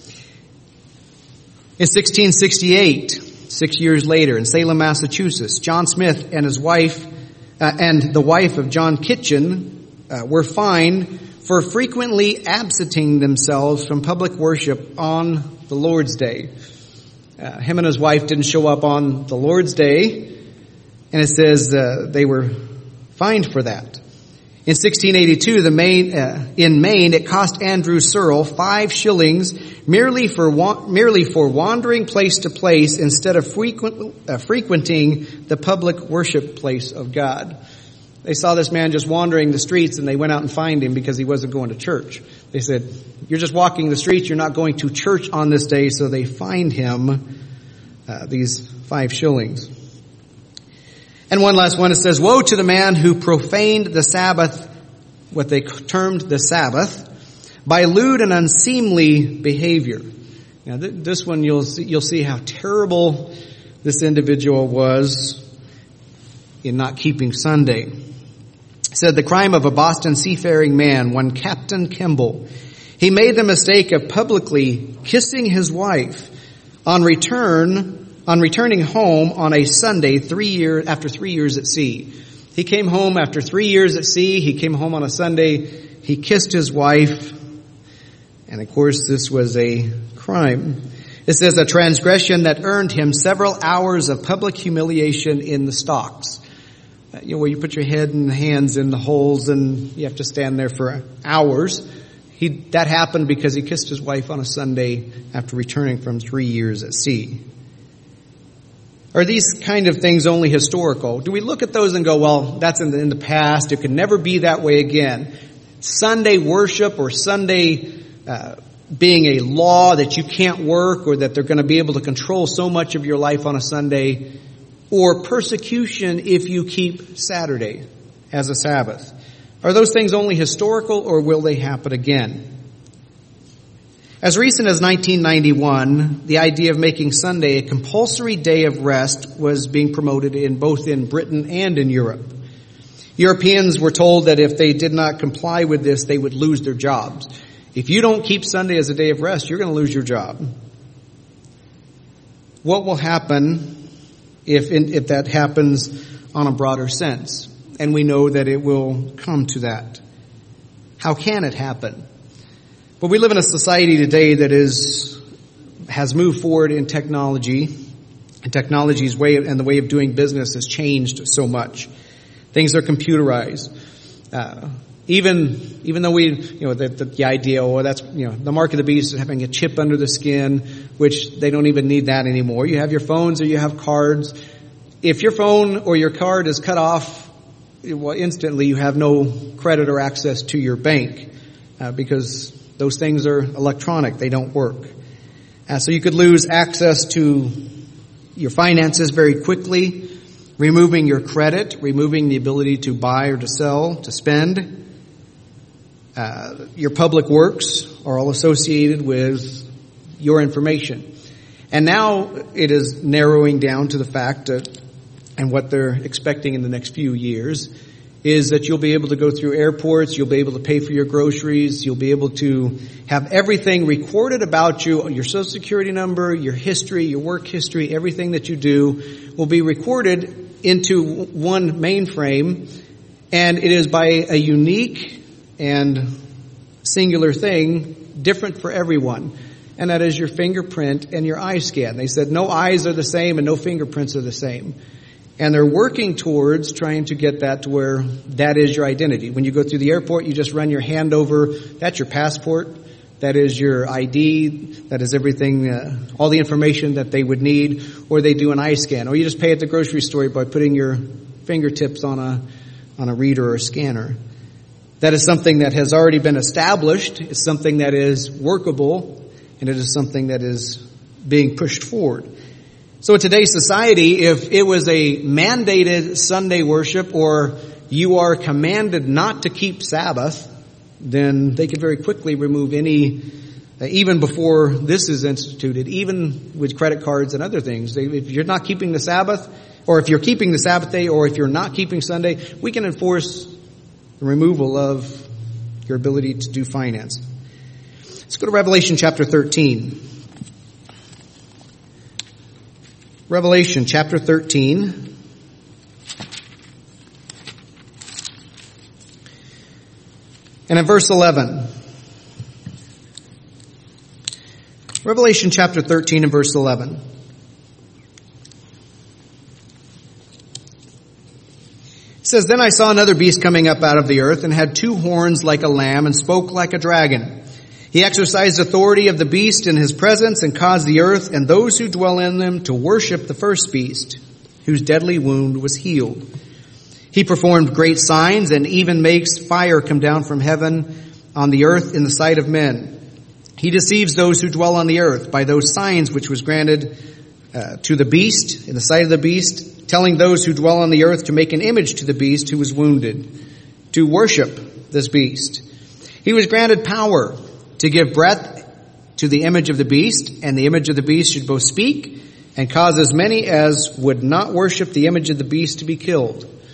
In 1668, 6 years later, in Salem, Massachusetts, John Smith and his wife and the wife of John Kitchen were fined for frequently absenting themselves from public worship on the Lord's Day. Him and his wife didn't show up on the Lord's Day, and it says they were fined for that. In 1682, in Maine, it cost Andrew Searle 5 shillings merely for wandering place to place instead of frequenting the public worship place of God. They saw this man just wandering the streets, and they went out and fined him because he wasn't going to church. They said, "You're just walking the streets. You're not going to church on this day." So they fined him these 5 shillings. And one last one, it says, "Woe to the man who profaned the Sabbath," what they termed the Sabbath, "by lewd and unseemly behavior." Now, this one you'll see how terrible this individual was in not keeping Sunday. It said the crime of a Boston seafaring man, one Captain Kimball. He made the mistake of publicly kissing his wife on returning home on a Sunday after 3 years at sea. He came home after 3 years at sea. He came home on a Sunday. He kissed his wife. And of course, this was a crime. It says a transgression that earned him several hours of public humiliation in the stocks. Where you put your head and hands in the holes and you have to stand there for hours. That happened because he kissed his wife on a Sunday after returning from 3 years at sea. Are these kind of things only historical? Do we look at those and go, well, that's in the past. It could never be that way again. Sunday worship or Sunday being a law that you can't work or that they're going to be able to control so much of your life on a Sunday, or persecution if you keep Saturday as a Sabbath. Are those things only historical or will they happen again? As recent as 1991, the idea of making Sunday a compulsory day of rest was being promoted both in Britain and in Europe. Europeans were told that if they did not comply with this, they would lose their jobs. If you don't keep Sunday as a day of rest, you're going to lose your job. What will happen if that happens on a broader sense? And we know that it will come to that. How can it happen? But we live in a society today that has moved forward in technology, and technology's way and the way of doing business has changed so much. Things are computerized. Even though the idea, that's, the mark of the beast is having a chip under the skin, which they don't even need that anymore. You have your phones or you have cards. If your phone or your card is cut off, instantly you have no credit or access to your bank, because those things are electronic. They don't work. So you could lose access to your finances very quickly, removing your credit, removing the ability to buy or to sell, to spend. Your public works are all associated with your information. And now it is narrowing down to the fact that, and what they're expecting in the next few years, is that you'll be able to go through airports, you'll be able to pay for your groceries, you'll be able to have everything recorded about you, your social security number, your history, your work history, everything that you do will be recorded into one mainframe, and it is by a unique and singular thing, different for everyone, and that is your fingerprint and your eye scan. They said no eyes are the same and no fingerprints are the same. And they're working towards trying to get that to where that is your identity. When you go through the airport, you just run your hand over. That's your passport. That is your ID. That is everything, all the information that they would need. Or they do an eye scan. Or you just pay at the grocery store by putting your fingertips on a reader or a scanner. That is something that has already been established. It's something that is workable. And it is something that is being pushed forward. So in today's society, if it was a mandated Sunday worship or you are commanded not to keep Sabbath, then they could very quickly remove any, even before this is instituted, even with credit cards and other things. If you're not keeping the Sabbath, or if you're keeping the Sabbath day, or if you're not keeping Sunday, we can enforce the removal of your ability to do finance. Let's go to Revelation chapter 13. Revelation chapter 13. And in verse 11. Revelation chapter 13 and verse 11. It says, Then I saw another beast coming up out of the earth and had two horns like a lamb and spoke like a dragon. He exercised authority of the beast in his presence and caused the earth and those who dwell in them to worship the first beast, whose deadly wound was healed. He performed great signs and even makes fire come down from heaven on the earth in the sight of men. He deceives those who dwell on the earth by those signs which was granted to the beast in the sight of the beast, telling those who dwell on the earth to make an image to the beast who was wounded, to worship this beast. He was granted power to give breath to the image of the beast, and the image of the beast should both speak and cause as many as would not worship the image of the beast to be killed.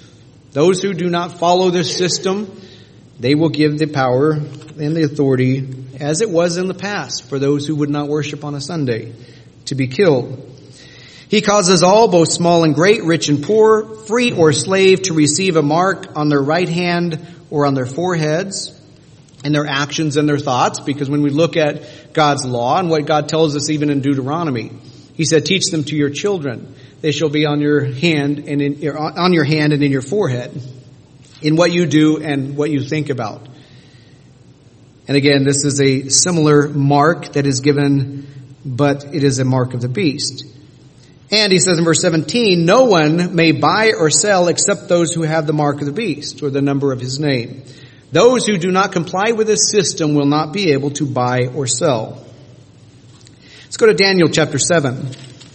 Those who do not follow this system, they will give the power and the authority, as it was in the past, for those who would not worship on a Sunday, to be killed. He causes all, both small and great, rich and poor, free or slave, to receive a mark on their right hand or on their foreheads, in their actions and their thoughts, because when we look at God's law and what God tells us even in Deuteronomy, He said, teach them to your children. They shall be on your hand and in your forehead, in what you do and what you think about. And again, this is a similar mark that is given, but it is a mark of the beast. And he says in verse 17, no one may buy or sell except those who have the mark of the beast, or the number of his name. Those who do not comply with this system will not be able to buy or sell. Let's go to Daniel chapter 7.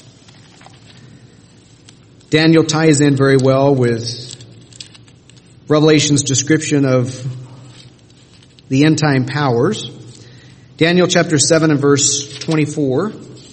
Daniel ties in very well with Revelation's description of the end time powers. Daniel chapter 7 and verse 24.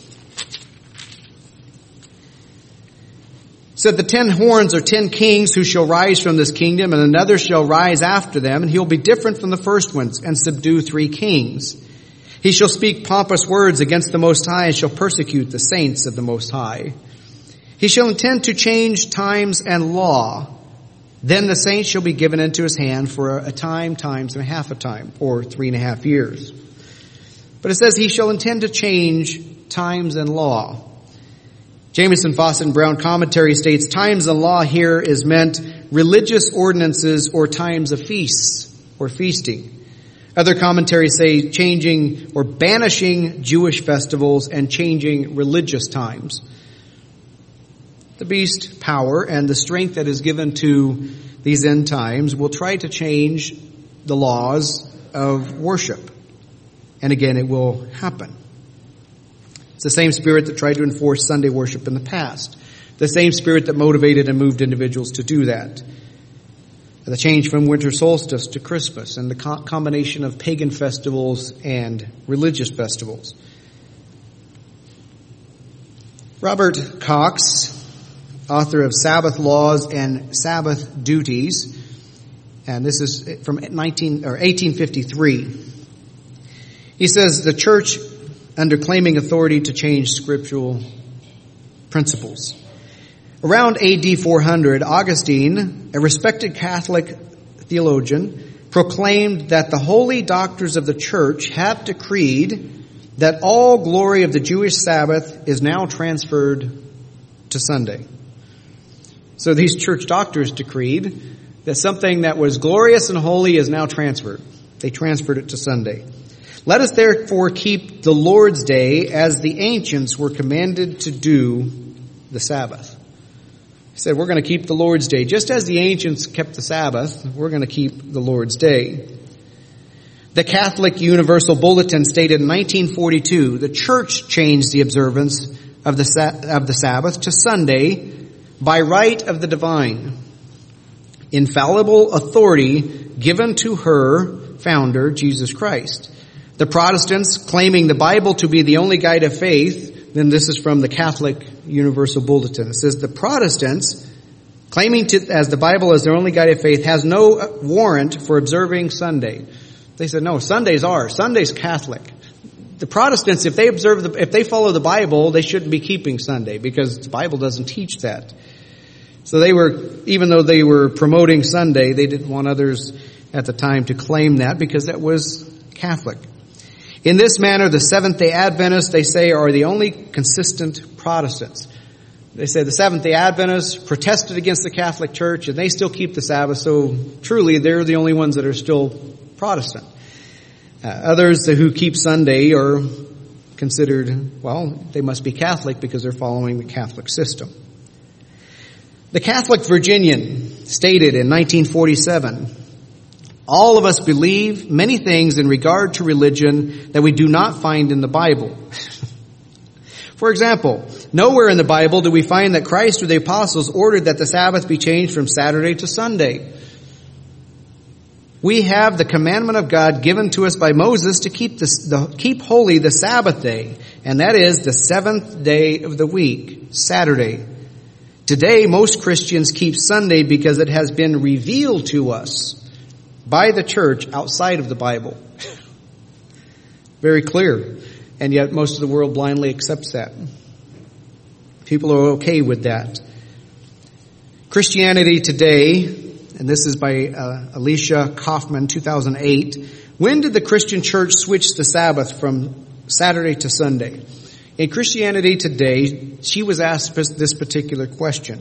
Said the 10 horns are 10 kings who shall rise from this kingdom, and another shall rise after them, and he'll be different from the first ones, and subdue 3 kings. He shall speak pompous words against the Most High, and shall persecute the saints of the Most High. He shall intend to change times and law. Then the saints shall be given into his hand for a time, times and a half a time, or 3.5 years. But it says he shall intend to change times and law. Jamieson, Fausset, and Brown commentary states, times and law here is meant religious ordinances or times of feasts or feasting. Other commentaries say changing or banishing Jewish festivals and changing religious times. The beast power and the strength that is given to these end times will try to change the laws of worship. And again, it will happen. It's the same spirit that tried to enforce Sunday worship in the past. The same spirit that motivated and moved individuals to do that. The change from winter solstice to Christmas and the combination of pagan festivals and religious festivals. Robert Cox, author of Sabbath Laws and Sabbath Duties, and this is from 1853. He says the church, under claiming authority to change scriptural principles. Around AD 400, Augustine, a respected Catholic theologian, proclaimed that the holy doctors of the church have decreed that all glory of the Jewish Sabbath is now transferred to Sunday. So these church doctors decreed that something that was glorious and holy is now transferred. They transferred it to Sunday. Let us therefore keep the Lord's Day as the ancients were commanded to do the Sabbath. He said, we're going to keep the Lord's Day. Just as the ancients kept the Sabbath, we're going to keep the Lord's Day. The Catholic Universal Bulletin stated in 1942, the church changed the observance of the Sabbath to Sunday by right of the divine, infallible authority given to her founder, Jesus Christ. The Protestants, claiming the Bible to be the only guide of faith, then this is from the Catholic Universal Bulletin. It says the Protestants, claiming as the Bible as their only guide of faith, has no warrant for observing Sunday. They said, no, Sunday's ours. Sunday's Catholic. The Protestants, if they follow the Bible, they shouldn't be keeping Sunday because the Bible doesn't teach that. So even though they were promoting Sunday, they didn't want others at the time to claim that because that was Catholic. In this manner, the Seventh-day Adventists, they say, are the only consistent Protestants. They say the Seventh-day Adventists protested against the Catholic Church and they still keep the Sabbath, so truly they're the only ones that are still Protestant. Others who keep Sunday are considered, well, they must be Catholic because they're following the Catholic system. The Catholic Virginian stated in 1947, all of us believe many things in regard to religion that we do not find in the Bible. For example, nowhere in the Bible do we find that Christ or the apostles ordered that the Sabbath be changed from Saturday to Sunday. We have the commandment of God given to us by Moses to keep holy the Sabbath day, and that is the 7th day of the week, Saturday. Today, most Christians keep Sunday because it has been revealed to us by the church outside of the Bible. Very clear. And yet most of the world blindly accepts that. People are okay with that. Christianity Today, and this is by Alicia Kaufman, 2008. When did the Christian church switch the Sabbath from Saturday to Sunday? In Christianity Today, she was asked this particular question.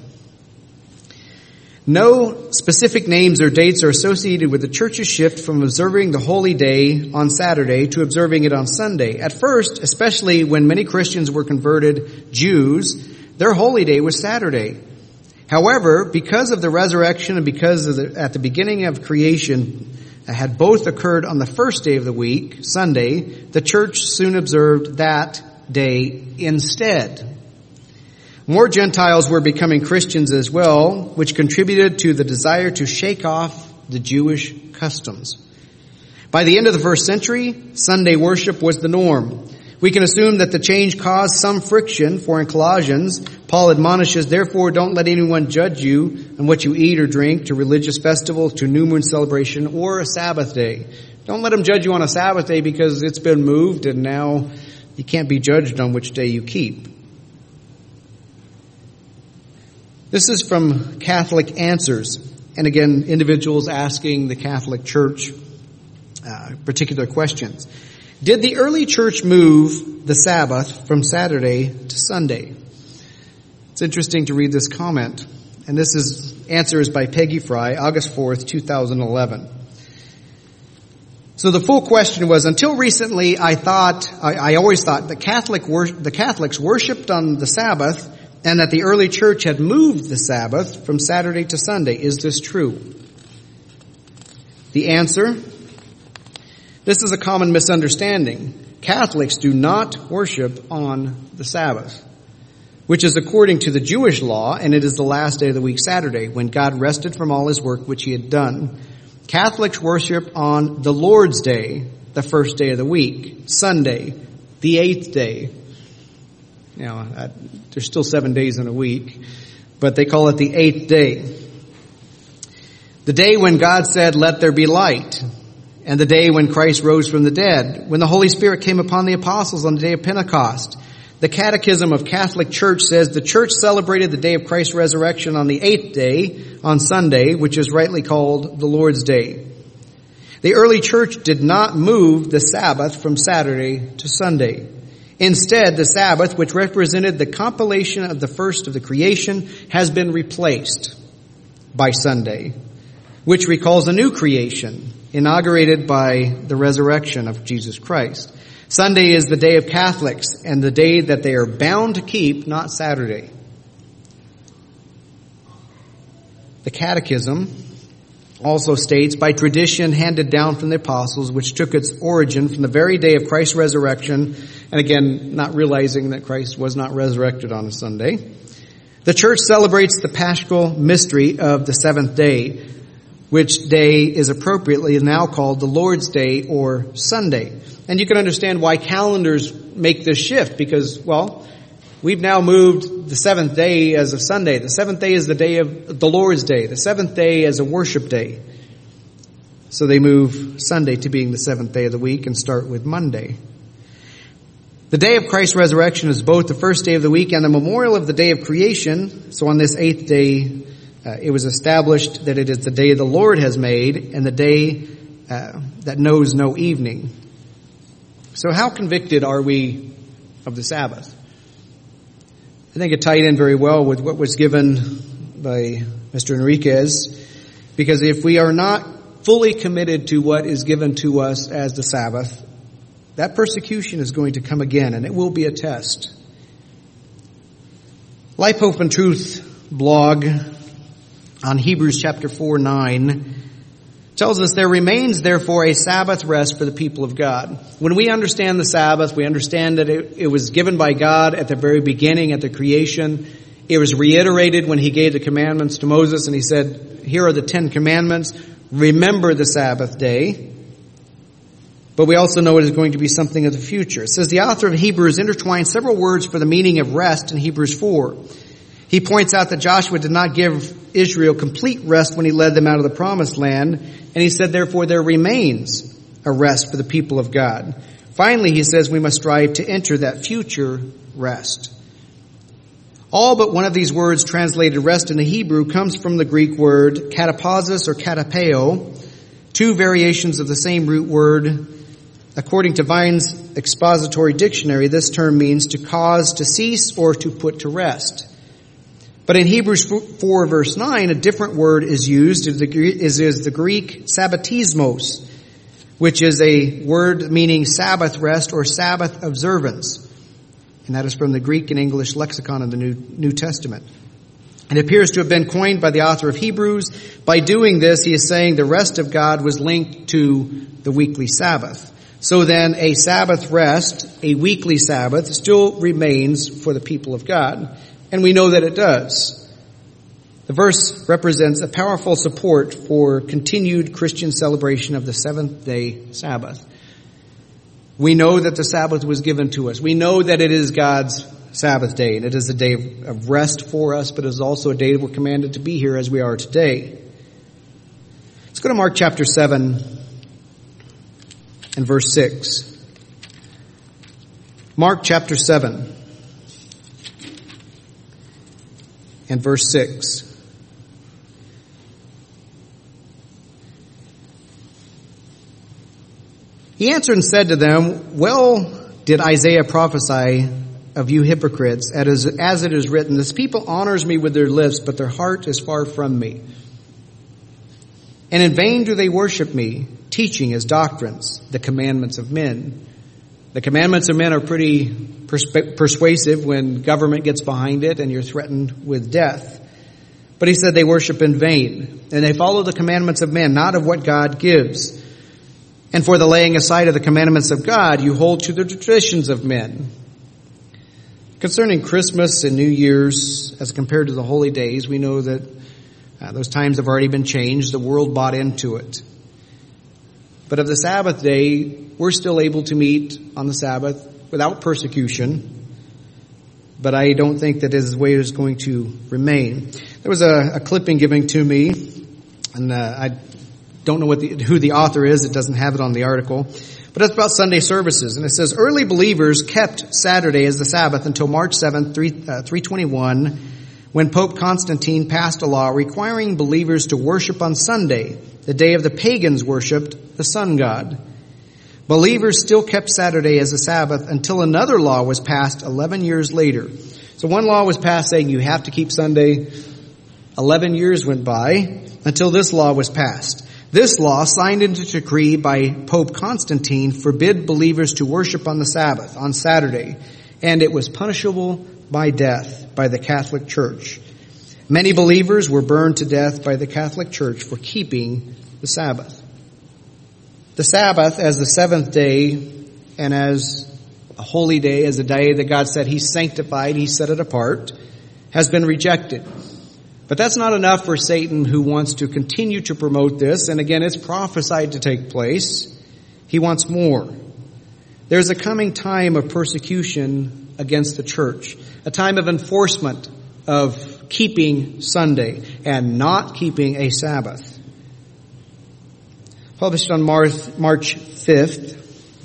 No specific names or dates are associated with the church's shift from observing the holy day on Saturday to observing it on Sunday. At first, especially when many Christians were converted Jews, their holy day was Saturday. However, because of the resurrection and because of at the beginning of creation had both occurred on the first day of the week, Sunday, the church soon observed that day instead. More Gentiles were becoming Christians as well, which contributed to the desire to shake off the Jewish customs. By the end of the first century, Sunday worship was the norm. We can assume that the change caused some friction, for in Colossians, Paul admonishes, therefore don't let anyone judge you on what you eat or drink, to religious festivals, to new moon celebration, or a Sabbath day. Don't let them judge you on a Sabbath day because it's been moved and now you can't be judged on which day you keep. This is from Catholic Answers. And again, individuals asking the Catholic Church particular questions. Did the early church move the Sabbath from Saturday to Sunday? It's interesting to read this comment. And this answer is by Peggy Fry, August 4th, 2011. So the full question was, until recently I always thought the Catholics worshipped on the Sabbath and that the early church had moved the Sabbath from Saturday to Sunday. Is this true? The answer, this is a common misunderstanding. Catholics do not worship on the Sabbath, which is according to the Jewish law, and it is the last day of the week, Saturday, when God rested from all his work which he had done. Catholics worship on the Lord's Day, the first day of the week, Sunday, the 8th day. Now, there's still 7 days in a week, but they call it the 8th day. The day when God said, let there be light, and the day when Christ rose from the dead, when the Holy Spirit came upon the apostles on the day of Pentecost. The Catechism of Catholic Church says the church celebrated the day of Christ's resurrection on the 8th day, on Sunday, which is rightly called the Lord's Day. The early church did not move the Sabbath from Saturday to Sunday. Instead, the Sabbath, which represented the compilation of the first of the creation, has been replaced by Sunday, which recalls a new creation, inaugurated by the resurrection of Jesus Christ. Sunday is the day of Catholics and the day that they are bound to keep, not Saturday. The Catechism also states, by tradition handed down from the apostles, which took its origin from the very day of Christ's resurrection, and again, not realizing that Christ was not resurrected on a Sunday, the church celebrates the Paschal mystery of the seventh day, which day is appropriately now called the Lord's Day or Sunday. And you can understand why calendars make this shift, because, well, we've now moved the seventh day as a Sunday. The seventh day is the day of the Lord's Day. The seventh day as a worship day. So they move Sunday to being the seventh day of the week and start with Monday. The day of Christ's resurrection is both the first day of the week and the memorial of the day of creation. So on this 8th day, it was established that it is the day the Lord has made and the day that knows no evening. So how convicted are we of the Sabbath? I think it tied in very well with what was given by Mr. Enriquez, because if we are not fully committed to what is given to us as the Sabbath, that persecution is going to come again, and it will be a test. Life, Hope, and Truth blog on Hebrews chapter 4:9 tells us there remains therefore a Sabbath rest for the people of God. When we understand the Sabbath, we understand that it was given by God at the very beginning, at the creation. It was reiterated when he gave the commandments to Moses, and he said, here are the 10 commandments. Remember the Sabbath day. But we also know it is going to be something of the future. It says the author of Hebrews intertwined several words for the meaning of rest in Hebrews 4. He points out that Joshua did not give Israel complete rest when he led them out of the promised land, and he said, therefore, there remains a rest for the people of God. Finally, he says we must strive to enter that future rest. All but one of these words translated rest in the Hebrew comes from the Greek word katapausis or katapeo, two variations of the same root word. According to Vine's expository dictionary, this term means to cause to cease or to put to rest. But in Hebrews 4 verse 9, a different word is used, is the Greek sabbatismos, which is a word meaning Sabbath rest or Sabbath observance. And that is from the Greek and English lexicon of the New Testament. It appears to have been coined by the author of Hebrews. By doing this, he is saying the rest of God was linked to the weekly Sabbath. So then a Sabbath rest, a weekly Sabbath, still remains for the people of God. And we know that it does. The verse represents a powerful support for continued Christian celebration of the seventh-day Sabbath. We know that the Sabbath was given to us. We know that it is God's Sabbath day, and it is a day of rest for us, but it is also a day that we're commanded to be here as we are today. Let's go to Mark chapter 7 and verse 6. Mark chapter 7 and verse 6. He answered and said to them, well did Isaiah prophesy of you hypocrites, as it is written, this people honors me with their lips, but their heart is far from me. And in vain do they worship me, teaching as doctrines the commandments of men. The commandments of men are pretty persuasive when government gets behind it and you're threatened with death. But he said they worship in vain, and they follow the commandments of men, not of what God gives. And for the laying aside of the commandments of God, you hold to the traditions of men. Concerning Christmas and New Year's, as compared to the holy days, we know that those times have already been changed. The world bought into it. But of the Sabbath day, we're still able to meet on the Sabbath without persecution. But I don't think that is the way it is going to remain. There was a clipping given to me, and I don't know who the author is. It doesn't have it on the article. But it's about Sunday services. And it says, early believers kept Saturday as the Sabbath until March 7th, 321, when Pope Constantine passed a law requiring believers to worship on Sunday, the day of the pagans worshipped the sun god. Believers still kept Saturday as a Sabbath until another law was passed 11 years later. So one law was passed saying you have to keep Sunday. 11 years went by until this law was passed. This law, signed into decree by Pope Constantine, forbid believers to worship on the Sabbath, on Saturday, and it was punishable by death by the Catholic Church. Many believers were burned to death by the Catholic Church for keeping the Sabbath. The Sabbath as the seventh day and as a holy day, as a day that God said He sanctified, He set it apart, has been rejected. But that's not enough for Satan, who wants to continue to promote this. And again, it's prophesied to take place. He wants more. There's a coming time of persecution against the church, a time of enforcement of keeping Sunday and not keeping a Sabbath. Published on March 5th,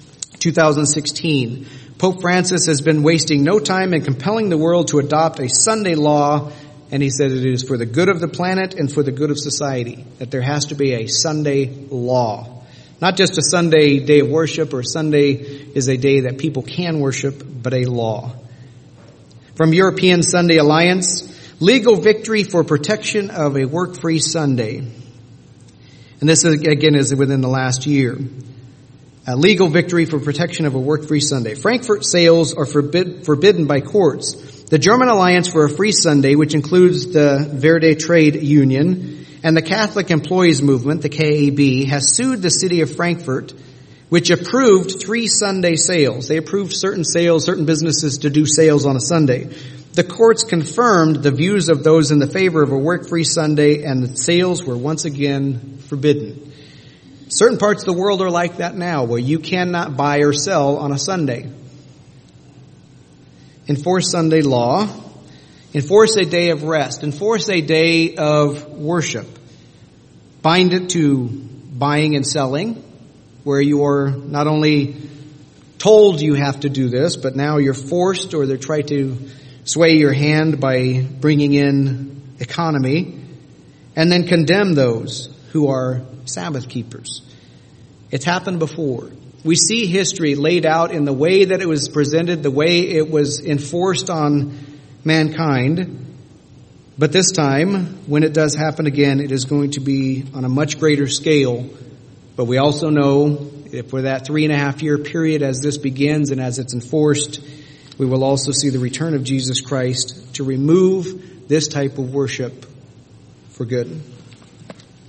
2016, Pope Francis has been wasting no time in compelling the world to adopt a Sunday law. And he said it is for the good of the planet and for the good of society, that there has to be a Sunday law. Not just a Sunday day of worship, or Sunday is a day that people can worship, but a law. From European Sunday Alliance, legal victory for protection of a work-free Sunday. And this, again, is within the last year. A legal victory for protection of a work-free Sunday. Frankfurt sales are forbidden by courts. The German Alliance for a Free Sunday, which includes the Verdi Trade Union and the Catholic Employees Movement, the KAB, has sued the city of Frankfurt, which approved 3 Sunday sales. They approved certain sales, certain businesses to do sales on a Sunday. The courts confirmed the views of those in the favor of a work-free Sunday, and the sales were once again forbidden. Certain parts of the world are like that now, where you cannot buy or sell on a Sunday. Enforce Sunday law. Enforce a day of rest. Enforce a day of worship. Bind it to buying and selling, where you are not only told you have to do this, but now you're forced, or they try to sway your hand by bringing in economy. And then condemn those who are Sabbath keepers. It's happened before. We see history laid out in the way that it was presented, the way it was enforced on mankind. But this time, when it does happen again, it is going to be on a much greater scale. But we also know if for that 3.5 year period as this begins and as it's enforced, we will also see the return of Jesus Christ to remove this type of worship for good.